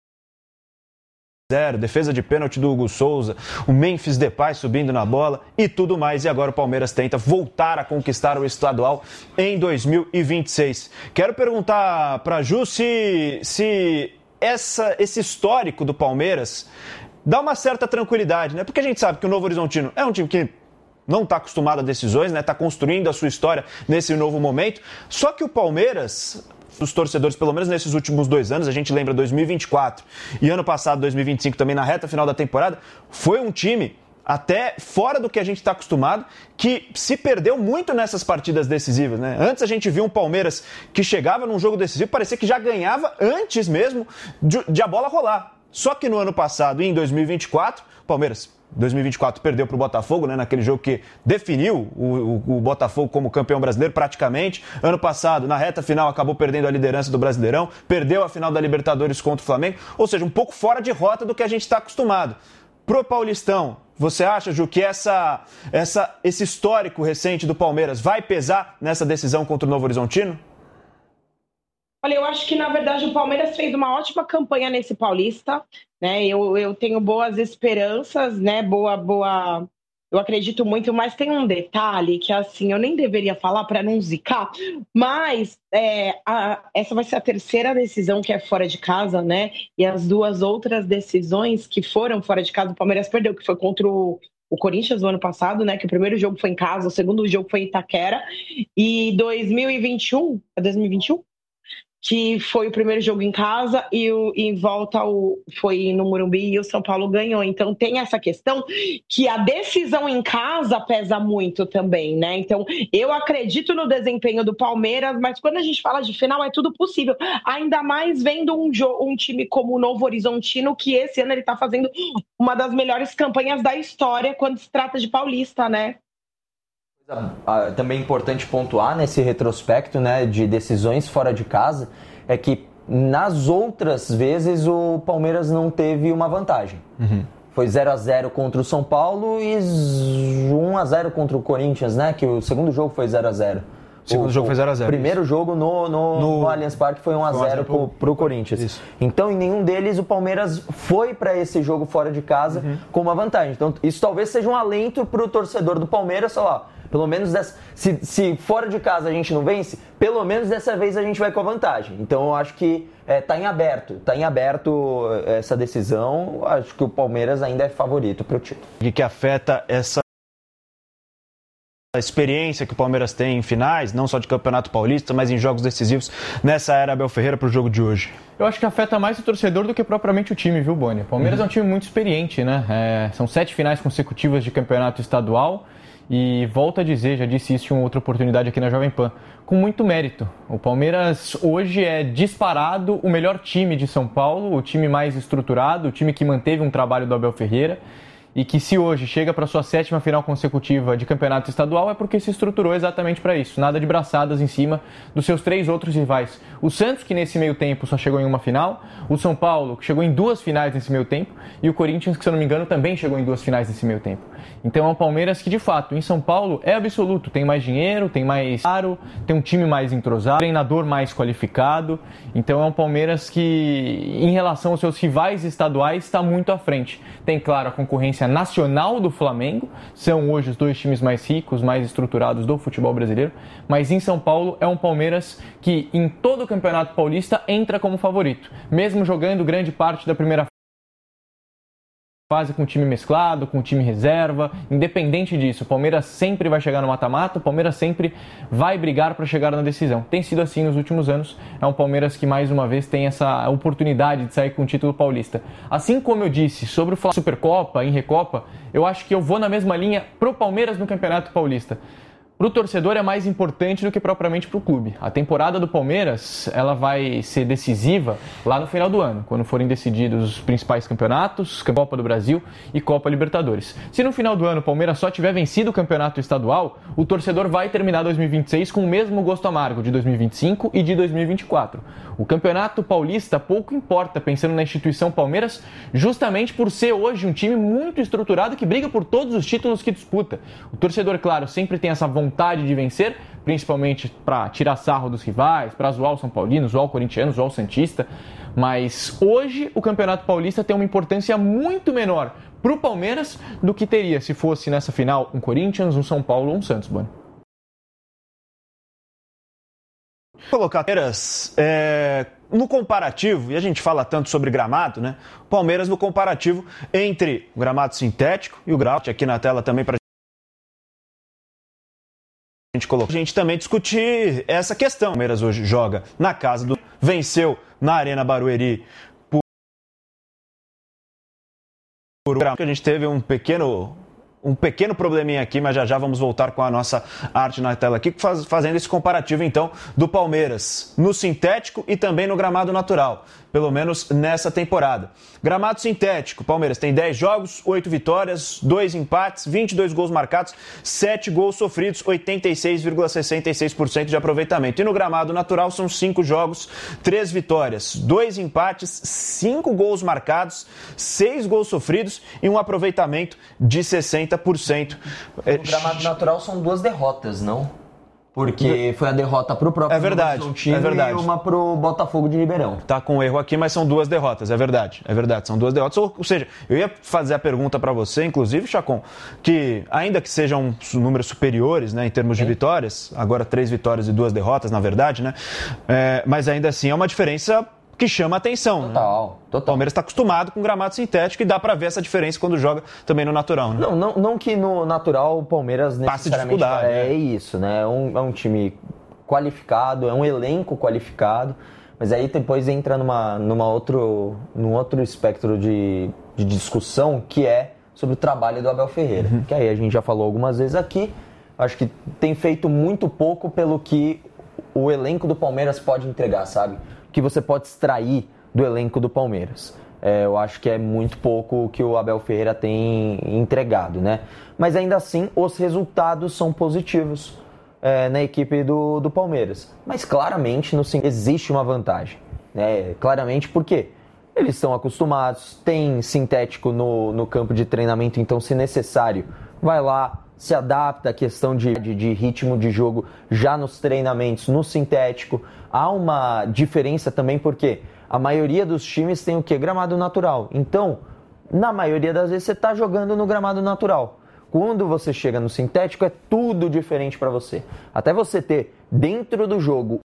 Zero, defesa de pênalti do Hugo Souza, o Memphis Depay subindo na bola e tudo mais. E agora o Palmeiras tenta voltar a conquistar o estadual em dois mil e vinte e seis. Quero perguntar para a Ju se, se essa, esse histórico do Palmeiras dá uma certa tranquilidade, né? Porque a gente sabe que o Novo Horizontino é um time que não está acostumado a decisões, né? Está construindo a sua história nesse novo momento. Só que o Palmeiras, os torcedores, pelo menos nesses últimos dois anos, a gente lembra dois mil e vinte e quatro e ano passado, dois mil e vinte e cinco, também na reta final da temporada, foi um time até fora do que a gente está acostumado, que se perdeu muito nessas partidas decisivas, né? Antes a gente viu um Palmeiras que chegava num jogo decisivo, parecia que já ganhava antes mesmo de, de a bola rolar. Só que no ano passado, em dois mil e vinte e quatro, o Palmeiras dois mil e vinte e quatro perdeu para o Botafogo, né, naquele jogo que definiu o, o, o Botafogo como campeão brasileiro praticamente. Ano passado, na reta final, acabou perdendo a liderança do Brasileirão, perdeu a final da Libertadores contra o Flamengo, ou seja, um pouco fora de rota do que a gente está acostumado. Pro Paulistão, você acha, Ju, que essa, essa, esse histórico recente do Palmeiras vai pesar nessa decisão contra o Novo Horizontino?
Olha, eu acho que, na verdade, o Palmeiras fez uma ótima campanha nesse Paulista, né? Eu, eu tenho boas esperanças, né? Boa, boa... Eu acredito muito, mas tem um detalhe que, assim, eu nem deveria falar para não zicar, mas é, a, essa vai ser a terceira decisão que é fora de casa, né? E as duas outras decisões que foram fora de casa, o Palmeiras perdeu, que foi contra o o Corinthians no ano passado, né? Que o primeiro jogo foi em casa, o segundo jogo foi em Itaquera, e dois mil e vinte e um, é dois mil e vinte e um? Que foi o primeiro jogo em casa e o, em volta o, foi no Morumbi e o São Paulo ganhou. Então tem essa questão que a decisão em casa pesa muito também, né? Então eu acredito no desempenho do Palmeiras, mas quando a gente fala de final é tudo possível. Ainda mais vendo um, um time como o Novo Horizontino, que esse ano ele tá fazendo uma das melhores campanhas da história quando se trata de Paulista, né?
Também importante pontuar nesse retrospecto, né, de decisões fora de casa, é que nas outras vezes o Palmeiras não teve uma vantagem. Uhum. Foi zero a zero contra o São Paulo e um a zero contra o Corinthians, né, que o segundo jogo foi zero a zero.
O segundo o, jogo foi zero a zero.
O primeiro isso. jogo no, no, no... no Allianz Parque foi um a zero pro, pro Corinthians. Isso. Então, em nenhum deles o Palmeiras foi para esse jogo fora de casa uhum. com uma vantagem. Então, isso talvez seja um alento pro torcedor do Palmeiras, sei lá, pelo menos dessa, se, se fora de casa a gente não vence, pelo menos dessa vez a gente vai com a vantagem. Então eu acho que está é, em aberto, está em aberto essa decisão. Acho que o Palmeiras ainda é favorito para o título.
E que afeta essa experiência que o Palmeiras tem em finais, não só de Campeonato Paulista, mas em jogos decisivos nessa era Abel Ferreira para o jogo de hoje?
Eu acho que afeta mais o torcedor do que propriamente o time, viu, Boni? O Palmeiras uhum. é um time muito experiente, né? É, são sete finais consecutivas de campeonato estadual. E volto a dizer, já disse isso em outra oportunidade aqui na Jovem Pan, com muito mérito. O Palmeiras hoje é disparado o melhor time de São Paulo, o time mais estruturado, o time que manteve um trabalho do Abel Ferreira. E que se hoje chega para sua sétima final consecutiva de campeonato estadual é porque se estruturou exatamente para isso. Nada de braçadas em cima dos seus três outros rivais. O Santos, que nesse meio tempo só chegou em uma final. O São Paulo, que chegou em duas finais nesse meio tempo. E o Corinthians, que se eu não me engano, também chegou em duas finais nesse meio tempo. Então é um Palmeiras que, de fato, em São Paulo é absoluto. Tem mais dinheiro, tem mais caro, tem um time mais entrosado, treinador mais qualificado. Então é um Palmeiras que, em relação aos seus rivais estaduais, está muito à frente. Tem, claro, a concorrência nacional do Flamengo, são hoje os dois times mais ricos, mais estruturados do futebol brasileiro, mas em São Paulo é um Palmeiras que em todo o Campeonato Paulista entra como favorito, mesmo jogando grande parte da primeira fase com time mesclado, com time reserva, independente disso, o Palmeiras sempre vai chegar no mata-mata, o Palmeiras sempre vai brigar para chegar na decisão. Tem sido assim nos últimos anos, é um Palmeiras que mais uma vez tem essa oportunidade de sair com o título paulista. Assim como eu disse sobre o Supercopa, em Recopa, eu acho que eu vou na mesma linha pro Palmeiras no Campeonato Paulista. Para o torcedor é mais importante do que propriamente para o clube. A temporada do Palmeiras ela vai ser decisiva lá no final do ano, quando forem decididos os principais campeonatos, Copa do Brasil e Copa Libertadores. Se no final do ano o Palmeiras só tiver vencido o campeonato estadual, o torcedor vai terminar dois mil e vinte e seis com o mesmo gosto amargo de dois mil e vinte e cinco e de dois mil e vinte e quatro. O Campeonato Paulista pouco importa, pensando na instituição Palmeiras, justamente por ser hoje um time muito estruturado que briga por todos os títulos que disputa. O torcedor, claro, sempre tem essa vontade de vencer, principalmente para tirar sarro dos rivais, para zoar o São Paulino, zoar o corintiano, zoar o santista, mas hoje o Campeonato Paulista tem uma importância muito menor para o Palmeiras do que teria se fosse nessa final um Corinthians, um São Paulo ou um Santos, Boni.
Colocar Palmeiras é, no comparativo, e a gente fala tanto sobre gramado, né? Palmeiras no comparativo entre o gramado sintético e o gramado, aqui na tela também para a gente colocar. A gente também discutir essa questão. O Palmeiras hoje joga na casa do... venceu na Arena Barueri por... por... a gente teve um pequeno... Um pequeno probleminha aqui, mas já já vamos voltar com a nossa arte na tela aqui, faz, fazendo esse comparativo, então, do Palmeiras no sintético e também no gramado natural, pelo menos nessa temporada. Gramado sintético, Palmeiras tem dez jogos, oito vitórias, dois empates, vinte e dois gols marcados, sete gols sofridos, oitenta e seis vírgula sessenta e seis por cento de aproveitamento. E no gramado natural são cinco jogos, três vitórias, dois empates, cinco gols marcados, seis gols sofridos e um aproveitamento de sessenta por cento.
No gramado natural são duas derrotas, não? Porque foi a derrota pro próprio
é verdade,
Horizontino
é verdade.
E uma pro Botafogo de Ribeirão.
Tá com um erro aqui, mas são duas derrotas, é verdade. É verdade, são duas derrotas. Ou, ou seja, eu ia fazer a pergunta para você, inclusive, Chacon, que ainda que sejam números superiores, né, em termos de vitórias, agora três vitórias e duas derrotas, na verdade, né? É, mas ainda assim é uma diferença que chama a atenção.
Total,
né?
total.
O Palmeiras está acostumado com gramado sintético e dá para ver essa diferença quando joga também no natural, né?
Não, não, não que no natural o Palmeiras necessariamente
dificuldade,
é,
né?
isso, né? É um, é um time qualificado, é um elenco qualificado, mas aí depois entra numa, numa outro, num outro espectro de, de discussão que é sobre o trabalho do Abel Ferreira, uhum. que aí a gente já falou algumas vezes aqui, acho que tem feito muito pouco pelo que o elenco do Palmeiras pode entregar, sabe? Que você pode extrair do elenco do Palmeiras. É, eu acho que é muito pouco o que o Abel Ferreira tem entregado, né? Mas ainda assim, os resultados são positivos é, na equipe do, do Palmeiras. Mas claramente no, existe uma vantagem, né? Claramente porque eles estão acostumados, tem sintético no, no campo de treinamento, então se necessário, vai lá, se adapta à questão de, de, de ritmo de jogo já nos treinamentos, no sintético. Há uma diferença também porque a maioria dos times tem o quê? Gramado natural. Então, na maioria das vezes você está jogando no gramado natural. Quando você chega no sintético é tudo diferente para você. Até você ter dentro do jogo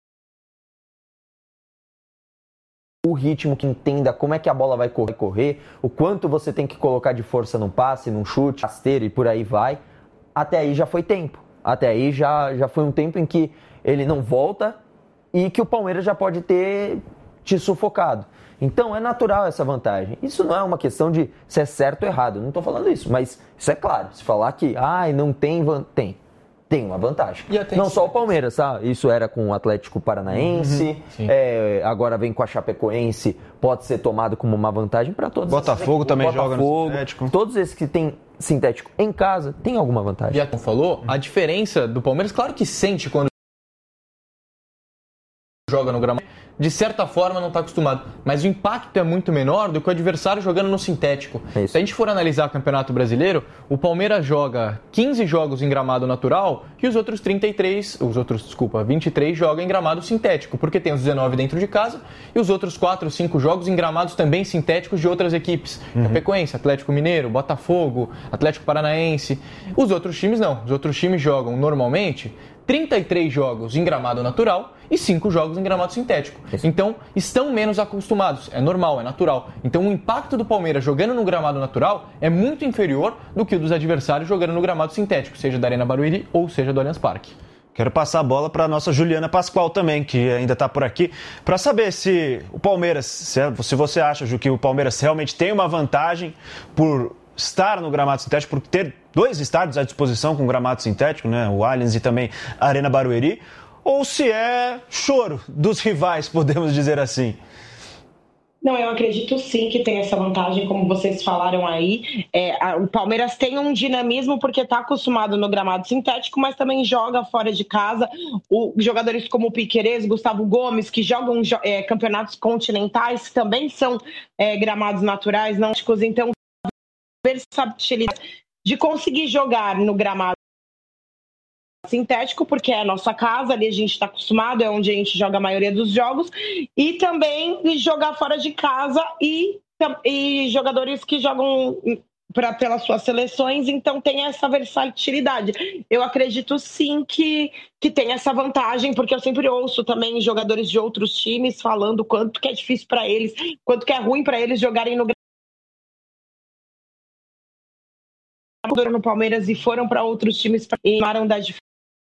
o ritmo que entenda como é que a bola vai correr, correr, o quanto você tem que colocar de força num passe, num chute, rasteiro e por aí vai. Até aí já foi tempo. Até aí já, já foi um tempo em que ele não volta e que o Palmeiras já pode ter te sufocado. Então é natural essa vantagem. Isso não é uma questão de se é certo ou errado, não estou falando isso, mas isso é claro. Se falar que ah, não tem, tem. Tem uma vantagem. Não só o Palmeiras, tá? Isso era com o Atlético Paranaense, uhum, é, agora vem com a Chapecoense, pode ser tomado como uma vantagem para todos.
Botafogo também
Botafogo,
joga no sintético.
Todos esses que tem sintético em casa, tem alguma vantagem.
Viaton falou, a diferença do Palmeiras, claro que sente quando joga no gramado, de certa forma não está acostumado, mas o impacto é muito menor do que o adversário jogando no sintético.
Isso.
Se a gente for analisar o Campeonato Brasileiro, o Palmeiras joga quinze jogos em gramado natural e os outros trinta e três, os outros, desculpa, vinte e três jogam em gramado sintético, porque tem os dezenove dentro de casa e os outros quatro, cinco jogos em gramados também sintéticos de outras equipes. Uhum. Chapecoense, Atlético Mineiro, Botafogo, Atlético Paranaense. Os outros times não, os outros times jogam normalmente trinta e três jogos em gramado natural e cinco jogos em gramado sintético. Então, estão menos acostumados. É normal, é natural. Então, o impacto do Palmeiras jogando no gramado natural é muito inferior do que o dos adversários jogando no gramado sintético, seja da Arena Barueri ou seja do Allianz Parque.
Quero passar a bola para a nossa Juliana Pascoal também, que ainda está por aqui, para saber se o Palmeiras, se você acha, Ju, que o Palmeiras realmente tem uma vantagem por estar no gramado sintético, por ter dois estádios à disposição com gramado sintético, né, o Allianz e também a Arena Barueri, ou se é choro dos rivais, podemos dizer assim.
Não, eu acredito sim que tem essa vantagem, como vocês falaram aí. É, a, o Palmeiras tem um dinamismo porque está acostumado no gramado sintético, mas também joga fora de casa. O, jogadores como o Piquerez, Gustavo Gomes, que jogam é, campeonatos continentais, também são é, gramados naturais, não típicos. Então, versatilidade de conseguir jogar no gramado sintético, porque é a nossa casa, ali a gente está acostumado, é onde a gente joga a maioria dos jogos, e também jogar fora de casa e, e jogadores que jogam pra, pelas suas seleções, então tem essa versatilidade. Eu acredito sim que, que tem essa vantagem, porque eu sempre ouço também jogadores de outros times falando quanto que é difícil para eles, quanto que é ruim para eles jogarem no no Palmeiras e foram para outros times e tomaram da diferença.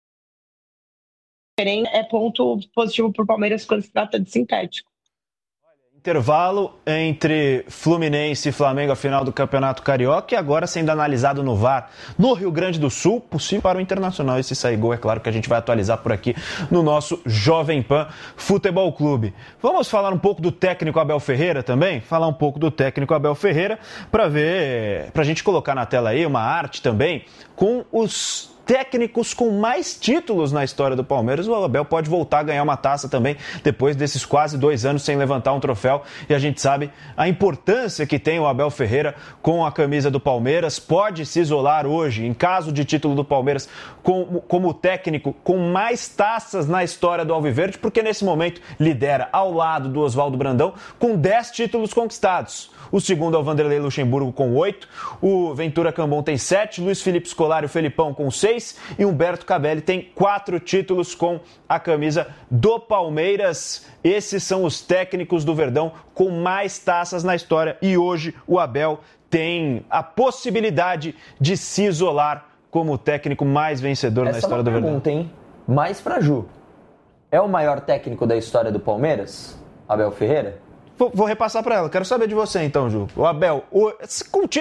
É ponto positivo para o Palmeiras quando se trata de sintético.
Intervalo entre Fluminense e Flamengo, a final do Campeonato Carioca, e agora sendo analisado no V A R no Rio Grande do Sul, possível para o Internacional. Esse sair gol, é claro que a gente vai atualizar por aqui no nosso Jovem Pan Futebol Clube. Vamos falar um pouco do técnico Abel Ferreira também? Falar um pouco do técnico Abel Ferreira para ver, para a gente colocar na tela aí uma arte também com os técnicos com mais títulos na história do Palmeiras. O Abel pode voltar a ganhar uma taça também depois desses quase dois anos sem levantar um troféu, e a gente sabe a importância que tem o Abel Ferreira com a camisa do Palmeiras. Pode se isolar hoje, em caso de título do Palmeiras, como, como técnico com mais taças na história do Alviverde, porque nesse momento lidera ao lado do Oswaldo Brandão com dez títulos conquistados. O segundo é o Vanderlei Luxemburgo com oito, o Ventura Cambon tem sete, Luiz Felipe Scolari e o Felipão com seis e Humberto Cabelli tem quatro títulos com a camisa do Palmeiras. Esses são os técnicos do Verdão com mais taças na história, e hoje o Abel tem a possibilidade de se isolar como o técnico mais vencedor
Essa
na história
é
do
uma
Verdão.
Pergunta, hein? Mais pra Ju. É o maior técnico da história do Palmeiras, Abel Ferreira?
Vou, vou repassar para ela. Quero saber de você então, Ju. O Abel, o, com o título,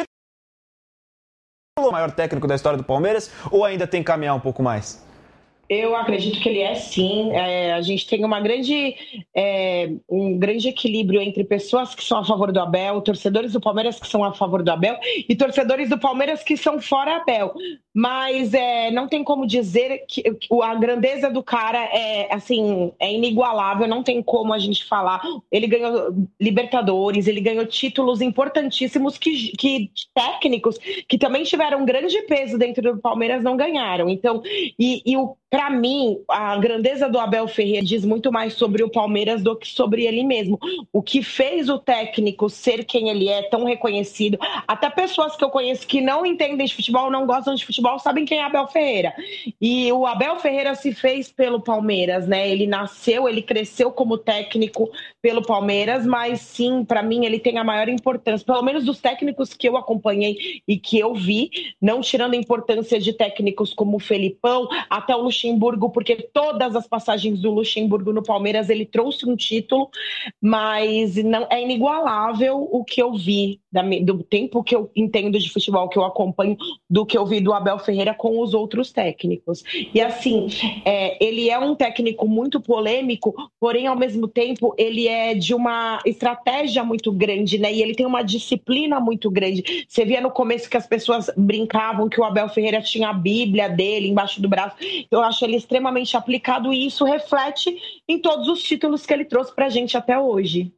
o maior técnico da história do Palmeiras, ou ainda tem que caminhar um pouco mais?
Eu acredito que ele é sim. É, a gente tem uma grande, é, um grande equilíbrio entre pessoas que são a favor do Abel, torcedores do Palmeiras que são a favor do Abel e torcedores do Palmeiras que são fora Abel. Mas é, não tem como dizer que a grandeza do cara é, assim, é inigualável, não tem como a gente falar. Ele ganhou Libertadores, ele ganhou títulos importantíssimos que, que técnicos que também tiveram um grande peso dentro do Palmeiras não ganharam. Então, e, e o para mim, a grandeza do Abel Ferreira diz muito mais sobre o Palmeiras do que sobre ele mesmo. O que fez o técnico ser quem ele é, tão reconhecido. Até pessoas que eu conheço que não entendem de futebol, não gostam de futebol, sabem quem é Abel Ferreira. E o Abel Ferreira se fez pelo Palmeiras, né? Ele nasceu, ele cresceu como técnico pelo Palmeiras, mas sim, para mim, ele tem a maior importância, pelo menos dos técnicos que eu acompanhei e que eu vi, não tirando a importância de técnicos como o Felipão, até o Luxemburgo, porque todas as passagens do Luxemburgo no Palmeiras ele trouxe um título, mas não é inigualável o que eu vi da, do tempo que eu entendo de futebol, que eu acompanho, do que eu vi do Abel Ferreira com os outros técnicos. E assim, é, ele é um técnico muito polêmico, porém ao mesmo tempo ele é de uma estratégia muito grande, né? E ele tem uma disciplina muito grande. Você via no começo que as pessoas brincavam que o Abel Ferreira tinha a Bíblia dele embaixo do braço. Eu acho ele extremamente aplicado e isso reflete em todos os títulos que ele trouxe pra gente até hoje.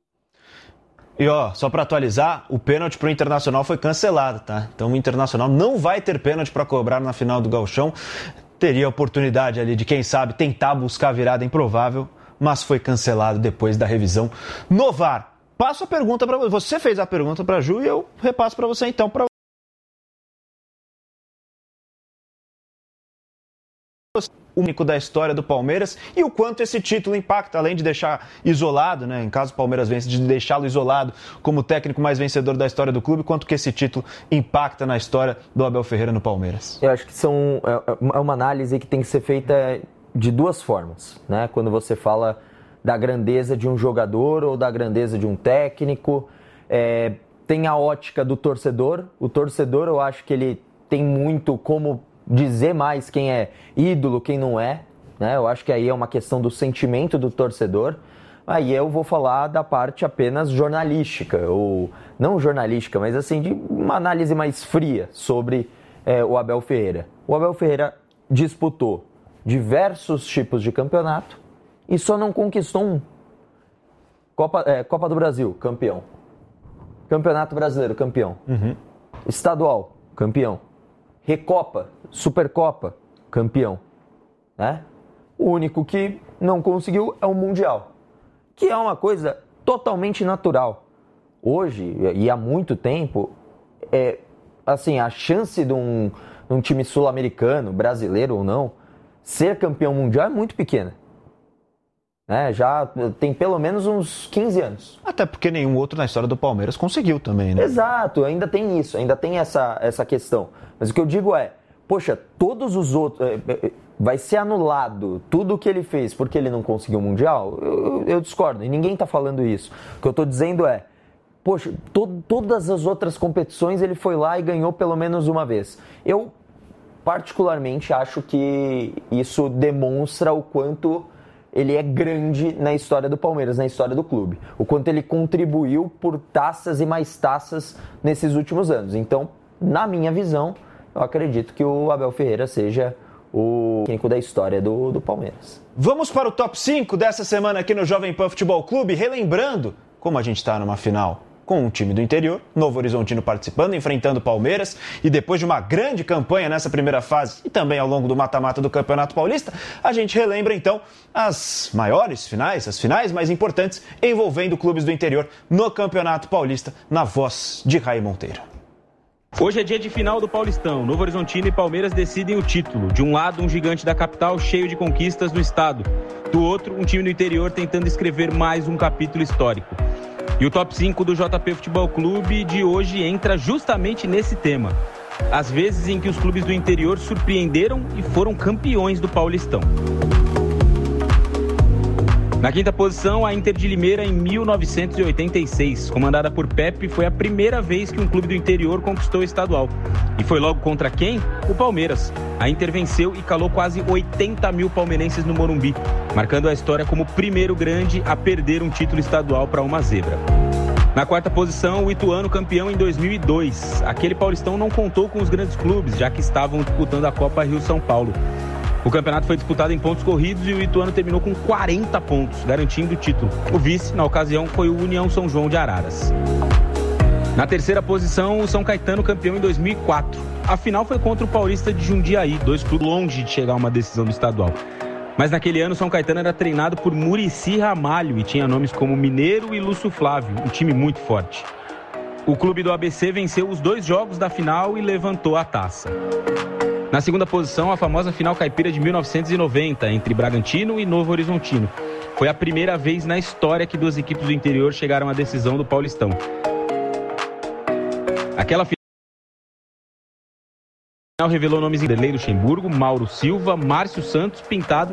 E ó, só para atualizar, o pênalti pro Internacional foi cancelado, tá? Então o Internacional não vai ter pênalti para cobrar na final do Gauchão. Teria a oportunidade ali de, quem sabe, tentar buscar a virada, improvável, mas foi cancelado depois da revisão no V A R. Passo a pergunta para você. Você fez a pergunta para a Ju e eu repasso para você então. Pra... o único da história do Palmeiras e o quanto esse título impacta, além de deixar isolado, né, em caso o Palmeiras vence, de deixá-lo isolado como o técnico mais vencedor da história do clube, quanto que esse título impacta na história do Abel Ferreira no Palmeiras.
Eu acho que são, é uma análise que tem que ser feita de duas formas, né? Quando você fala da grandeza de um jogador ou da grandeza de um técnico, é, tem a ótica do torcedor. O torcedor, eu acho que ele tem muito como dizer mais quem é ídolo, quem não é, né? Eu acho que aí é uma questão do sentimento do torcedor. Aí eu vou falar da parte apenas jornalística, ou não jornalística, mas assim, de uma análise mais fria sobre é, o Abel Ferreira. O Abel Ferreira disputou diversos tipos de campeonato e só não conquistou um. Copa, é, Copa do Brasil, campeão. Campeonato Brasileiro, campeão.
Uhum.
Estadual, campeão. Recopa, Supercopa, campeão. Né? O único que não conseguiu é o Mundial, que é uma coisa totalmente natural. Hoje, e há muito tempo, é, assim, a chance de um, de um time sul-americano, brasileiro ou não, ser campeão mundial é muito pequena. Né? Já tem pelo menos uns quinze anos.
Até porque nenhum outro na história do Palmeiras conseguiu também, né?
Exato, ainda tem isso, ainda tem essa, essa questão. Mas o que eu digo é, poxa, todos os outros... Vai ser anulado tudo o que ele fez porque ele não conseguiu o Mundial? Eu, eu, eu discordo, e ninguém está falando isso. O que eu estou dizendo é, poxa, to, todas as outras competições ele foi lá e ganhou pelo menos uma vez. Eu, particularmente, acho que isso demonstra o quanto ele é grande na história do Palmeiras, na história do clube. O quanto ele contribuiu por taças e mais taças nesses últimos anos. Então, na minha visão, eu acredito que o Abel Ferreira seja o técnico da história do, do Palmeiras.
Vamos para o top cinco dessa semana aqui no Jovem Pan Futebol Clube, relembrando como a gente está numa final com um time do interior, Novo Horizontino participando, enfrentando o Palmeiras, e depois de uma grande campanha nessa primeira fase e também ao longo do mata-mata do Campeonato Paulista, a gente relembra então as maiores finais, as finais mais importantes envolvendo clubes do interior no Campeonato Paulista, na voz de Raí Monteiro.
Hoje é dia de final do Paulistão. Novo Horizontino e Palmeiras decidem o título. De um lado, um gigante da capital cheio de conquistas no estado. Do outro, um time do interior tentando escrever mais um capítulo histórico. E o top cinco do J P Futebol Clube de hoje entra justamente nesse tema. As vezes em que os clubes do interior surpreenderam e foram campeões do Paulistão. Na quinta posição, a Inter de Limeira em mil novecentos e oitenta e seis. Comandada por Pepe, foi a primeira vez que um clube do interior conquistou o estadual. E foi logo contra quem? O Palmeiras. A Inter venceu e calou quase oitenta mil palmeirenses no Morumbi, marcando a história como o primeiro grande a perder um título estadual para uma zebra. Na quarta posição, o Ituano, campeão em dois mil e dois. Aquele Paulistão não contou com os grandes clubes, já que estavam disputando a Copa Rio-São Paulo. O campeonato foi disputado em pontos corridos e o Ituano terminou com quarenta pontos, garantindo o título. O vice, na ocasião, foi o União São João de Araras. Na terceira posição, o São Caetano, campeão em dois mil e quatro. A final foi contra o Paulista de Jundiaí, dois clubes longe de chegar a uma decisão do estadual. Mas naquele ano, o São Caetano era treinado por Muricy Ramalho e tinha nomes como Mineiro e Lúcio Flávio, um time muito forte. O clube do A B C venceu os dois jogos da final e levantou a taça. Na segunda posição, a famosa final caipira de mil novecentos e noventa, entre Bragantino e Novo Horizontino. Foi a primeira vez na história que duas equipes do interior chegaram à decisão do Paulistão. Aquela final revelou nomes de Vanderlei Luxemburgo, Mauro Silva, Márcio Santos, Pintado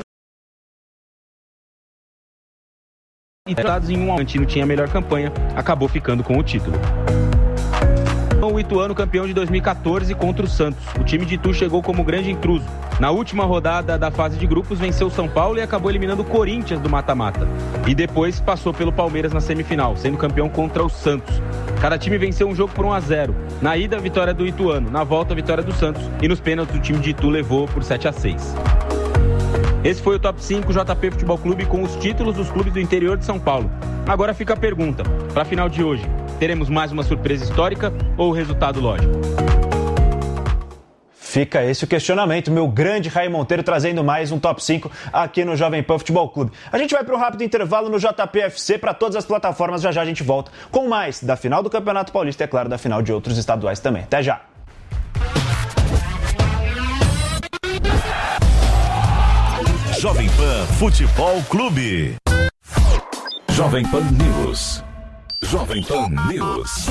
e tratados em um. O Bragantino tinha a melhor campanha, acabou ficando com o título. O Ituano, campeão de dois mil e quatorze contra o Santos. O time de Itu chegou como grande intruso. Na última rodada da fase de grupos, venceu o São Paulo e acabou eliminando o Corinthians do mata-mata. E depois passou pelo Palmeiras na semifinal, sendo campeão contra o Santos. Cada time venceu um jogo por um a zero. Na ida, a vitória do Ituano. Na volta, a vitória do Santos. E nos pênaltis, o time de Itu levou por sete a seis. Esse foi o Top cinco J P Futebol Clube com os títulos dos clubes do interior de São Paulo. Agora fica a pergunta, para a final de hoje, teremos mais uma surpresa histórica ou o resultado lógico?
Fica esse o questionamento, meu grande Raí Monteiro trazendo mais um Top cinco aqui no Jovem Pan Futebol Clube. A gente vai para um rápido intervalo no J P F C para todas as plataformas, já já a gente volta com mais da final do Campeonato Paulista e, é claro, da final de outros estaduais também. Até já!
Jovem Pan Futebol Clube. Jovem Pan News. Jovem Pan News.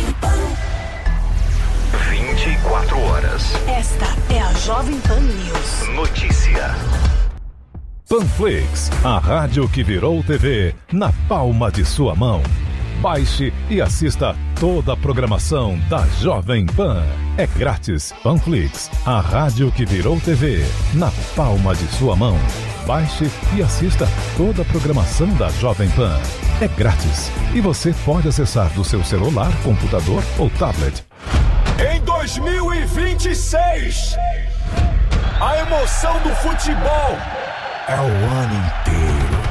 vinte e quatro horas.
Esta é a Jovem Pan News.
Notícia. Panflix, a rádio que virou T V na palma de sua mão. Baixe e assista toda a programação da Jovem Pan. É grátis. Panflix, a rádio que virou T V na palma de sua mão. Baixe e assista toda a programação da Jovem Pan. É grátis. E você pode acessar do seu celular, computador ou tablet.
Em dois mil e vinte e seis, a emoção do futebol é o ano inteiro.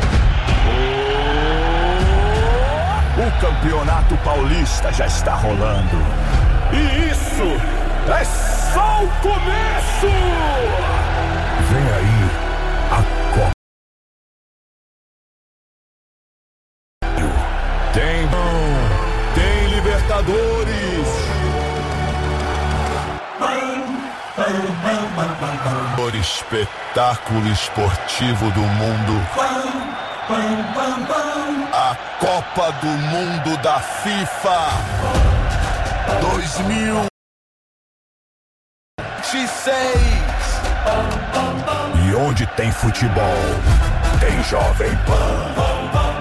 O Campeonato Paulista já está rolando. E isso é só o começo! Vem aí a Copa. Tem tem Libertadores. O espetáculo esportivo do mundo. A Copa do Mundo da FIFA dois mil e seis. E onde tem futebol, tem Jovem Pan.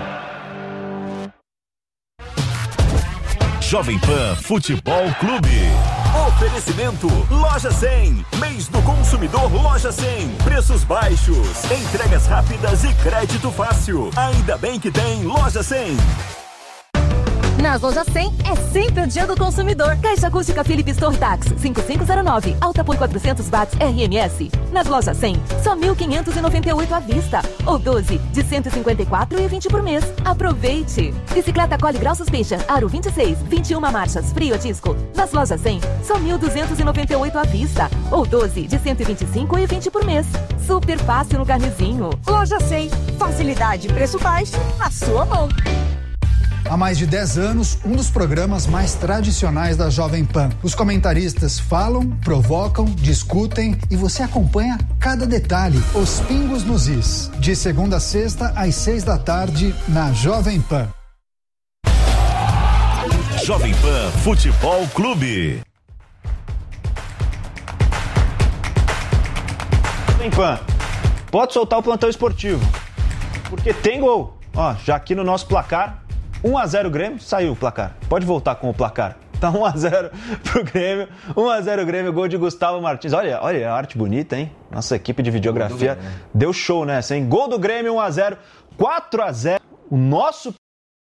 Jovem Pan Futebol Clube.
Oferecimento Loja cem. Mês do consumidor Loja cem. Preços baixos, entregas rápidas e crédito fácil. Ainda bem que tem Loja cem.
Nas Lojas cem é sempre o dia do consumidor. Caixa acústica Philips Tortax cinco cinco zero nove, alta por quatrocentos watts R M S. Nas Lojas cem, só mil quinhentos e noventa e oito à vista, ou doze de cento e cinquenta e quatro e vinte por mês. Aproveite! Bicicleta Cole Grau Suspension Aro vinte e seis, vinte e uma marchas, frio disco. Nas Lojas cem, só mil duzentos e noventa e oito à vista, ou doze de cento e vinte e cinco e vinte por mês. Super fácil no carnezinho.
Loja cem, facilidade e preço baixo na sua mão.
Há mais de dez anos, um dos programas mais tradicionais da Jovem Pan. Os comentaristas falam, provocam, discutem e você acompanha cada detalhe. Os pingos nos is. De segunda a sexta, às seis da tarde, na Jovem Pan.
Jovem Pan Futebol Clube.
Jovem Pan, pode soltar o plantão esportivo, porque tem gol. Ó, já aqui no nosso placar, um a zero Grêmio, saiu o placar. Pode voltar com o placar. Tá um a zero pro Grêmio, um a zero Grêmio, gol de Gustavo Martins. Olha, olha a arte bonita, hein? Nossa equipe de videografia Grêmio, né? Deu show nessa, hein? Gol do Grêmio, um a zero, quatro a zero. O nosso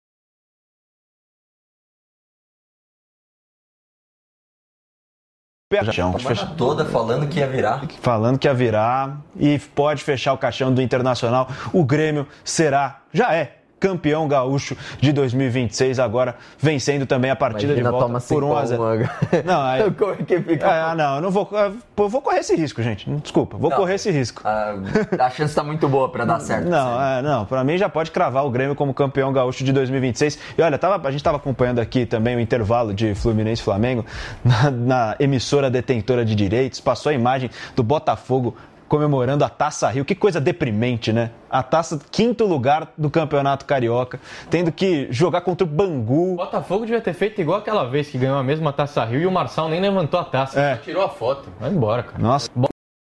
caixão. A semana toda falando que ia virar.
Falando que ia virar e pode fechar o caixão do Internacional. O Grêmio será, já é, campeão gaúcho de dois mil e vinte e seis, agora vencendo também a partida. Imagina, de volta por um a zero. Não, aí,
Como é que fica?
É, não, eu não vou, eu vou correr esse risco, gente. Desculpa, vou não, correr esse risco.
A, a chance está muito boa para dar certo.
Não, é, não, para mim já pode cravar o Grêmio como campeão gaúcho de dois mil e vinte e seis. E olha, tava, a gente estava acompanhando aqui também o intervalo de Fluminense e Flamengo na, na emissora detentora de direitos. Passou a imagem do Botafogo comemorando a Taça Rio. Que coisa deprimente, né? A taça, quinto lugar do Campeonato Carioca, tendo que jogar contra o Bangu.
O Botafogo devia ter feito igual aquela vez que ganhou a mesma Taça Rio e o Marçal nem levantou a taça, é. Só tirou a foto. Vai embora, cara.
Nossa.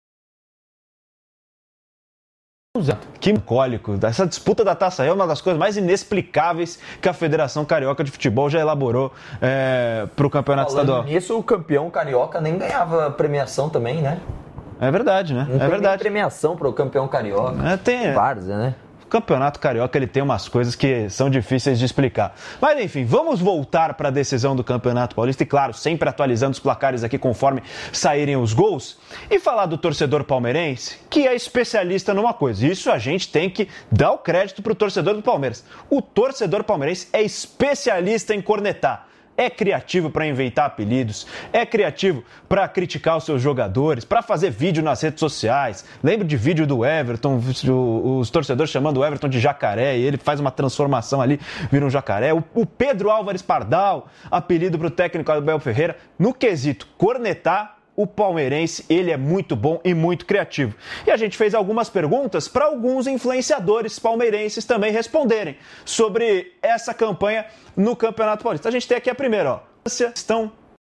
Que melancólico. Essa disputa da Taça Rio é uma das coisas mais inexplicáveis que a Federação Carioca de Futebol já elaborou é, para o Campeonato
Falando
Estadual.
Nisso, o campeão carioca nem ganhava premiação também, né?
É verdade, né?
Não
é
tem
verdade.
Nem premiação para o campeão carioca.
É, tem.
Várzea, né?
O Campeonato Carioca ele tem umas coisas que são difíceis de explicar. Mas enfim, vamos voltar para a decisão do Campeonato Paulista e claro, sempre atualizando os placares aqui conforme saírem os gols e falar do torcedor palmeirense, que é especialista numa coisa. Isso a gente tem que dar o crédito para o torcedor do Palmeiras. O torcedor palmeirense é especialista em cornetar. É criativo para inventar apelidos, é criativo para criticar os seus jogadores, para fazer vídeo nas redes sociais. Lembro de vídeo do Everton, os torcedores chamando o Everton de jacaré e ele faz uma transformação ali, vira um jacaré. O Pedro Álvares Pardal, apelido para o técnico Abel Ferreira. No quesito cornetar, o palmeirense, ele é muito bom e muito criativo. E a gente fez algumas perguntas para alguns influenciadores palmeirenses também responderem sobre essa campanha no Campeonato Paulista. A gente tem aqui a primeira, ó. Estão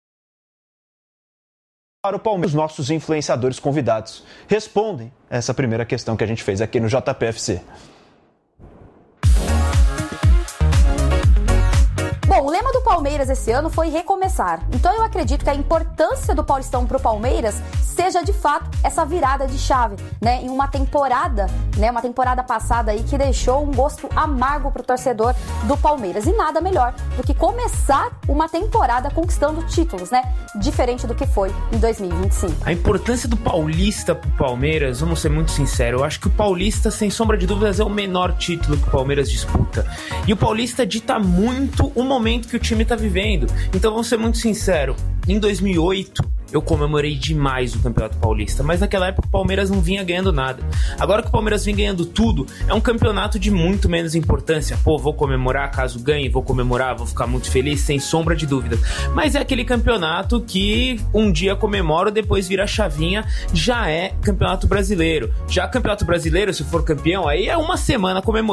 para o Palmeiras. Os nossos influenciadores convidados respondem essa primeira questão que a gente fez aqui no J P F C.
Bom, o lema do Palmeiras esse ano foi recomeçar. Então eu acredito que a importância do Paulistão para o Palmeiras seja de fato essa virada de chave, né? Em uma temporada, né? Uma temporada passada aí que deixou um gosto amargo para o torcedor do Palmeiras. E nada melhor do que começar uma temporada conquistando títulos, né? Diferente do que foi em dois mil e vinte e cinco.
A importância do Paulista para o Palmeiras, vamos ser muito sinceros, eu acho que o Paulista, sem sombra de dúvidas, é o menor título que o Palmeiras disputa. E o Paulista dita muito o momento que o time está vivendo. Então vamos ser muito sinceros, em dois mil e oito eu comemorei demais o Campeonato Paulista, mas naquela época o Palmeiras não vinha ganhando nada. Agora que o Palmeiras vem ganhando tudo, é um campeonato de muito menos importância. Pô, vou comemorar caso ganhe, vou comemorar, vou ficar muito feliz, sem sombra de dúvida. Mas é aquele campeonato que um dia comemoro, depois vira chavinha, já é Campeonato Brasileiro. Já Campeonato Brasileiro, se for campeão, aí é uma semana comemorando.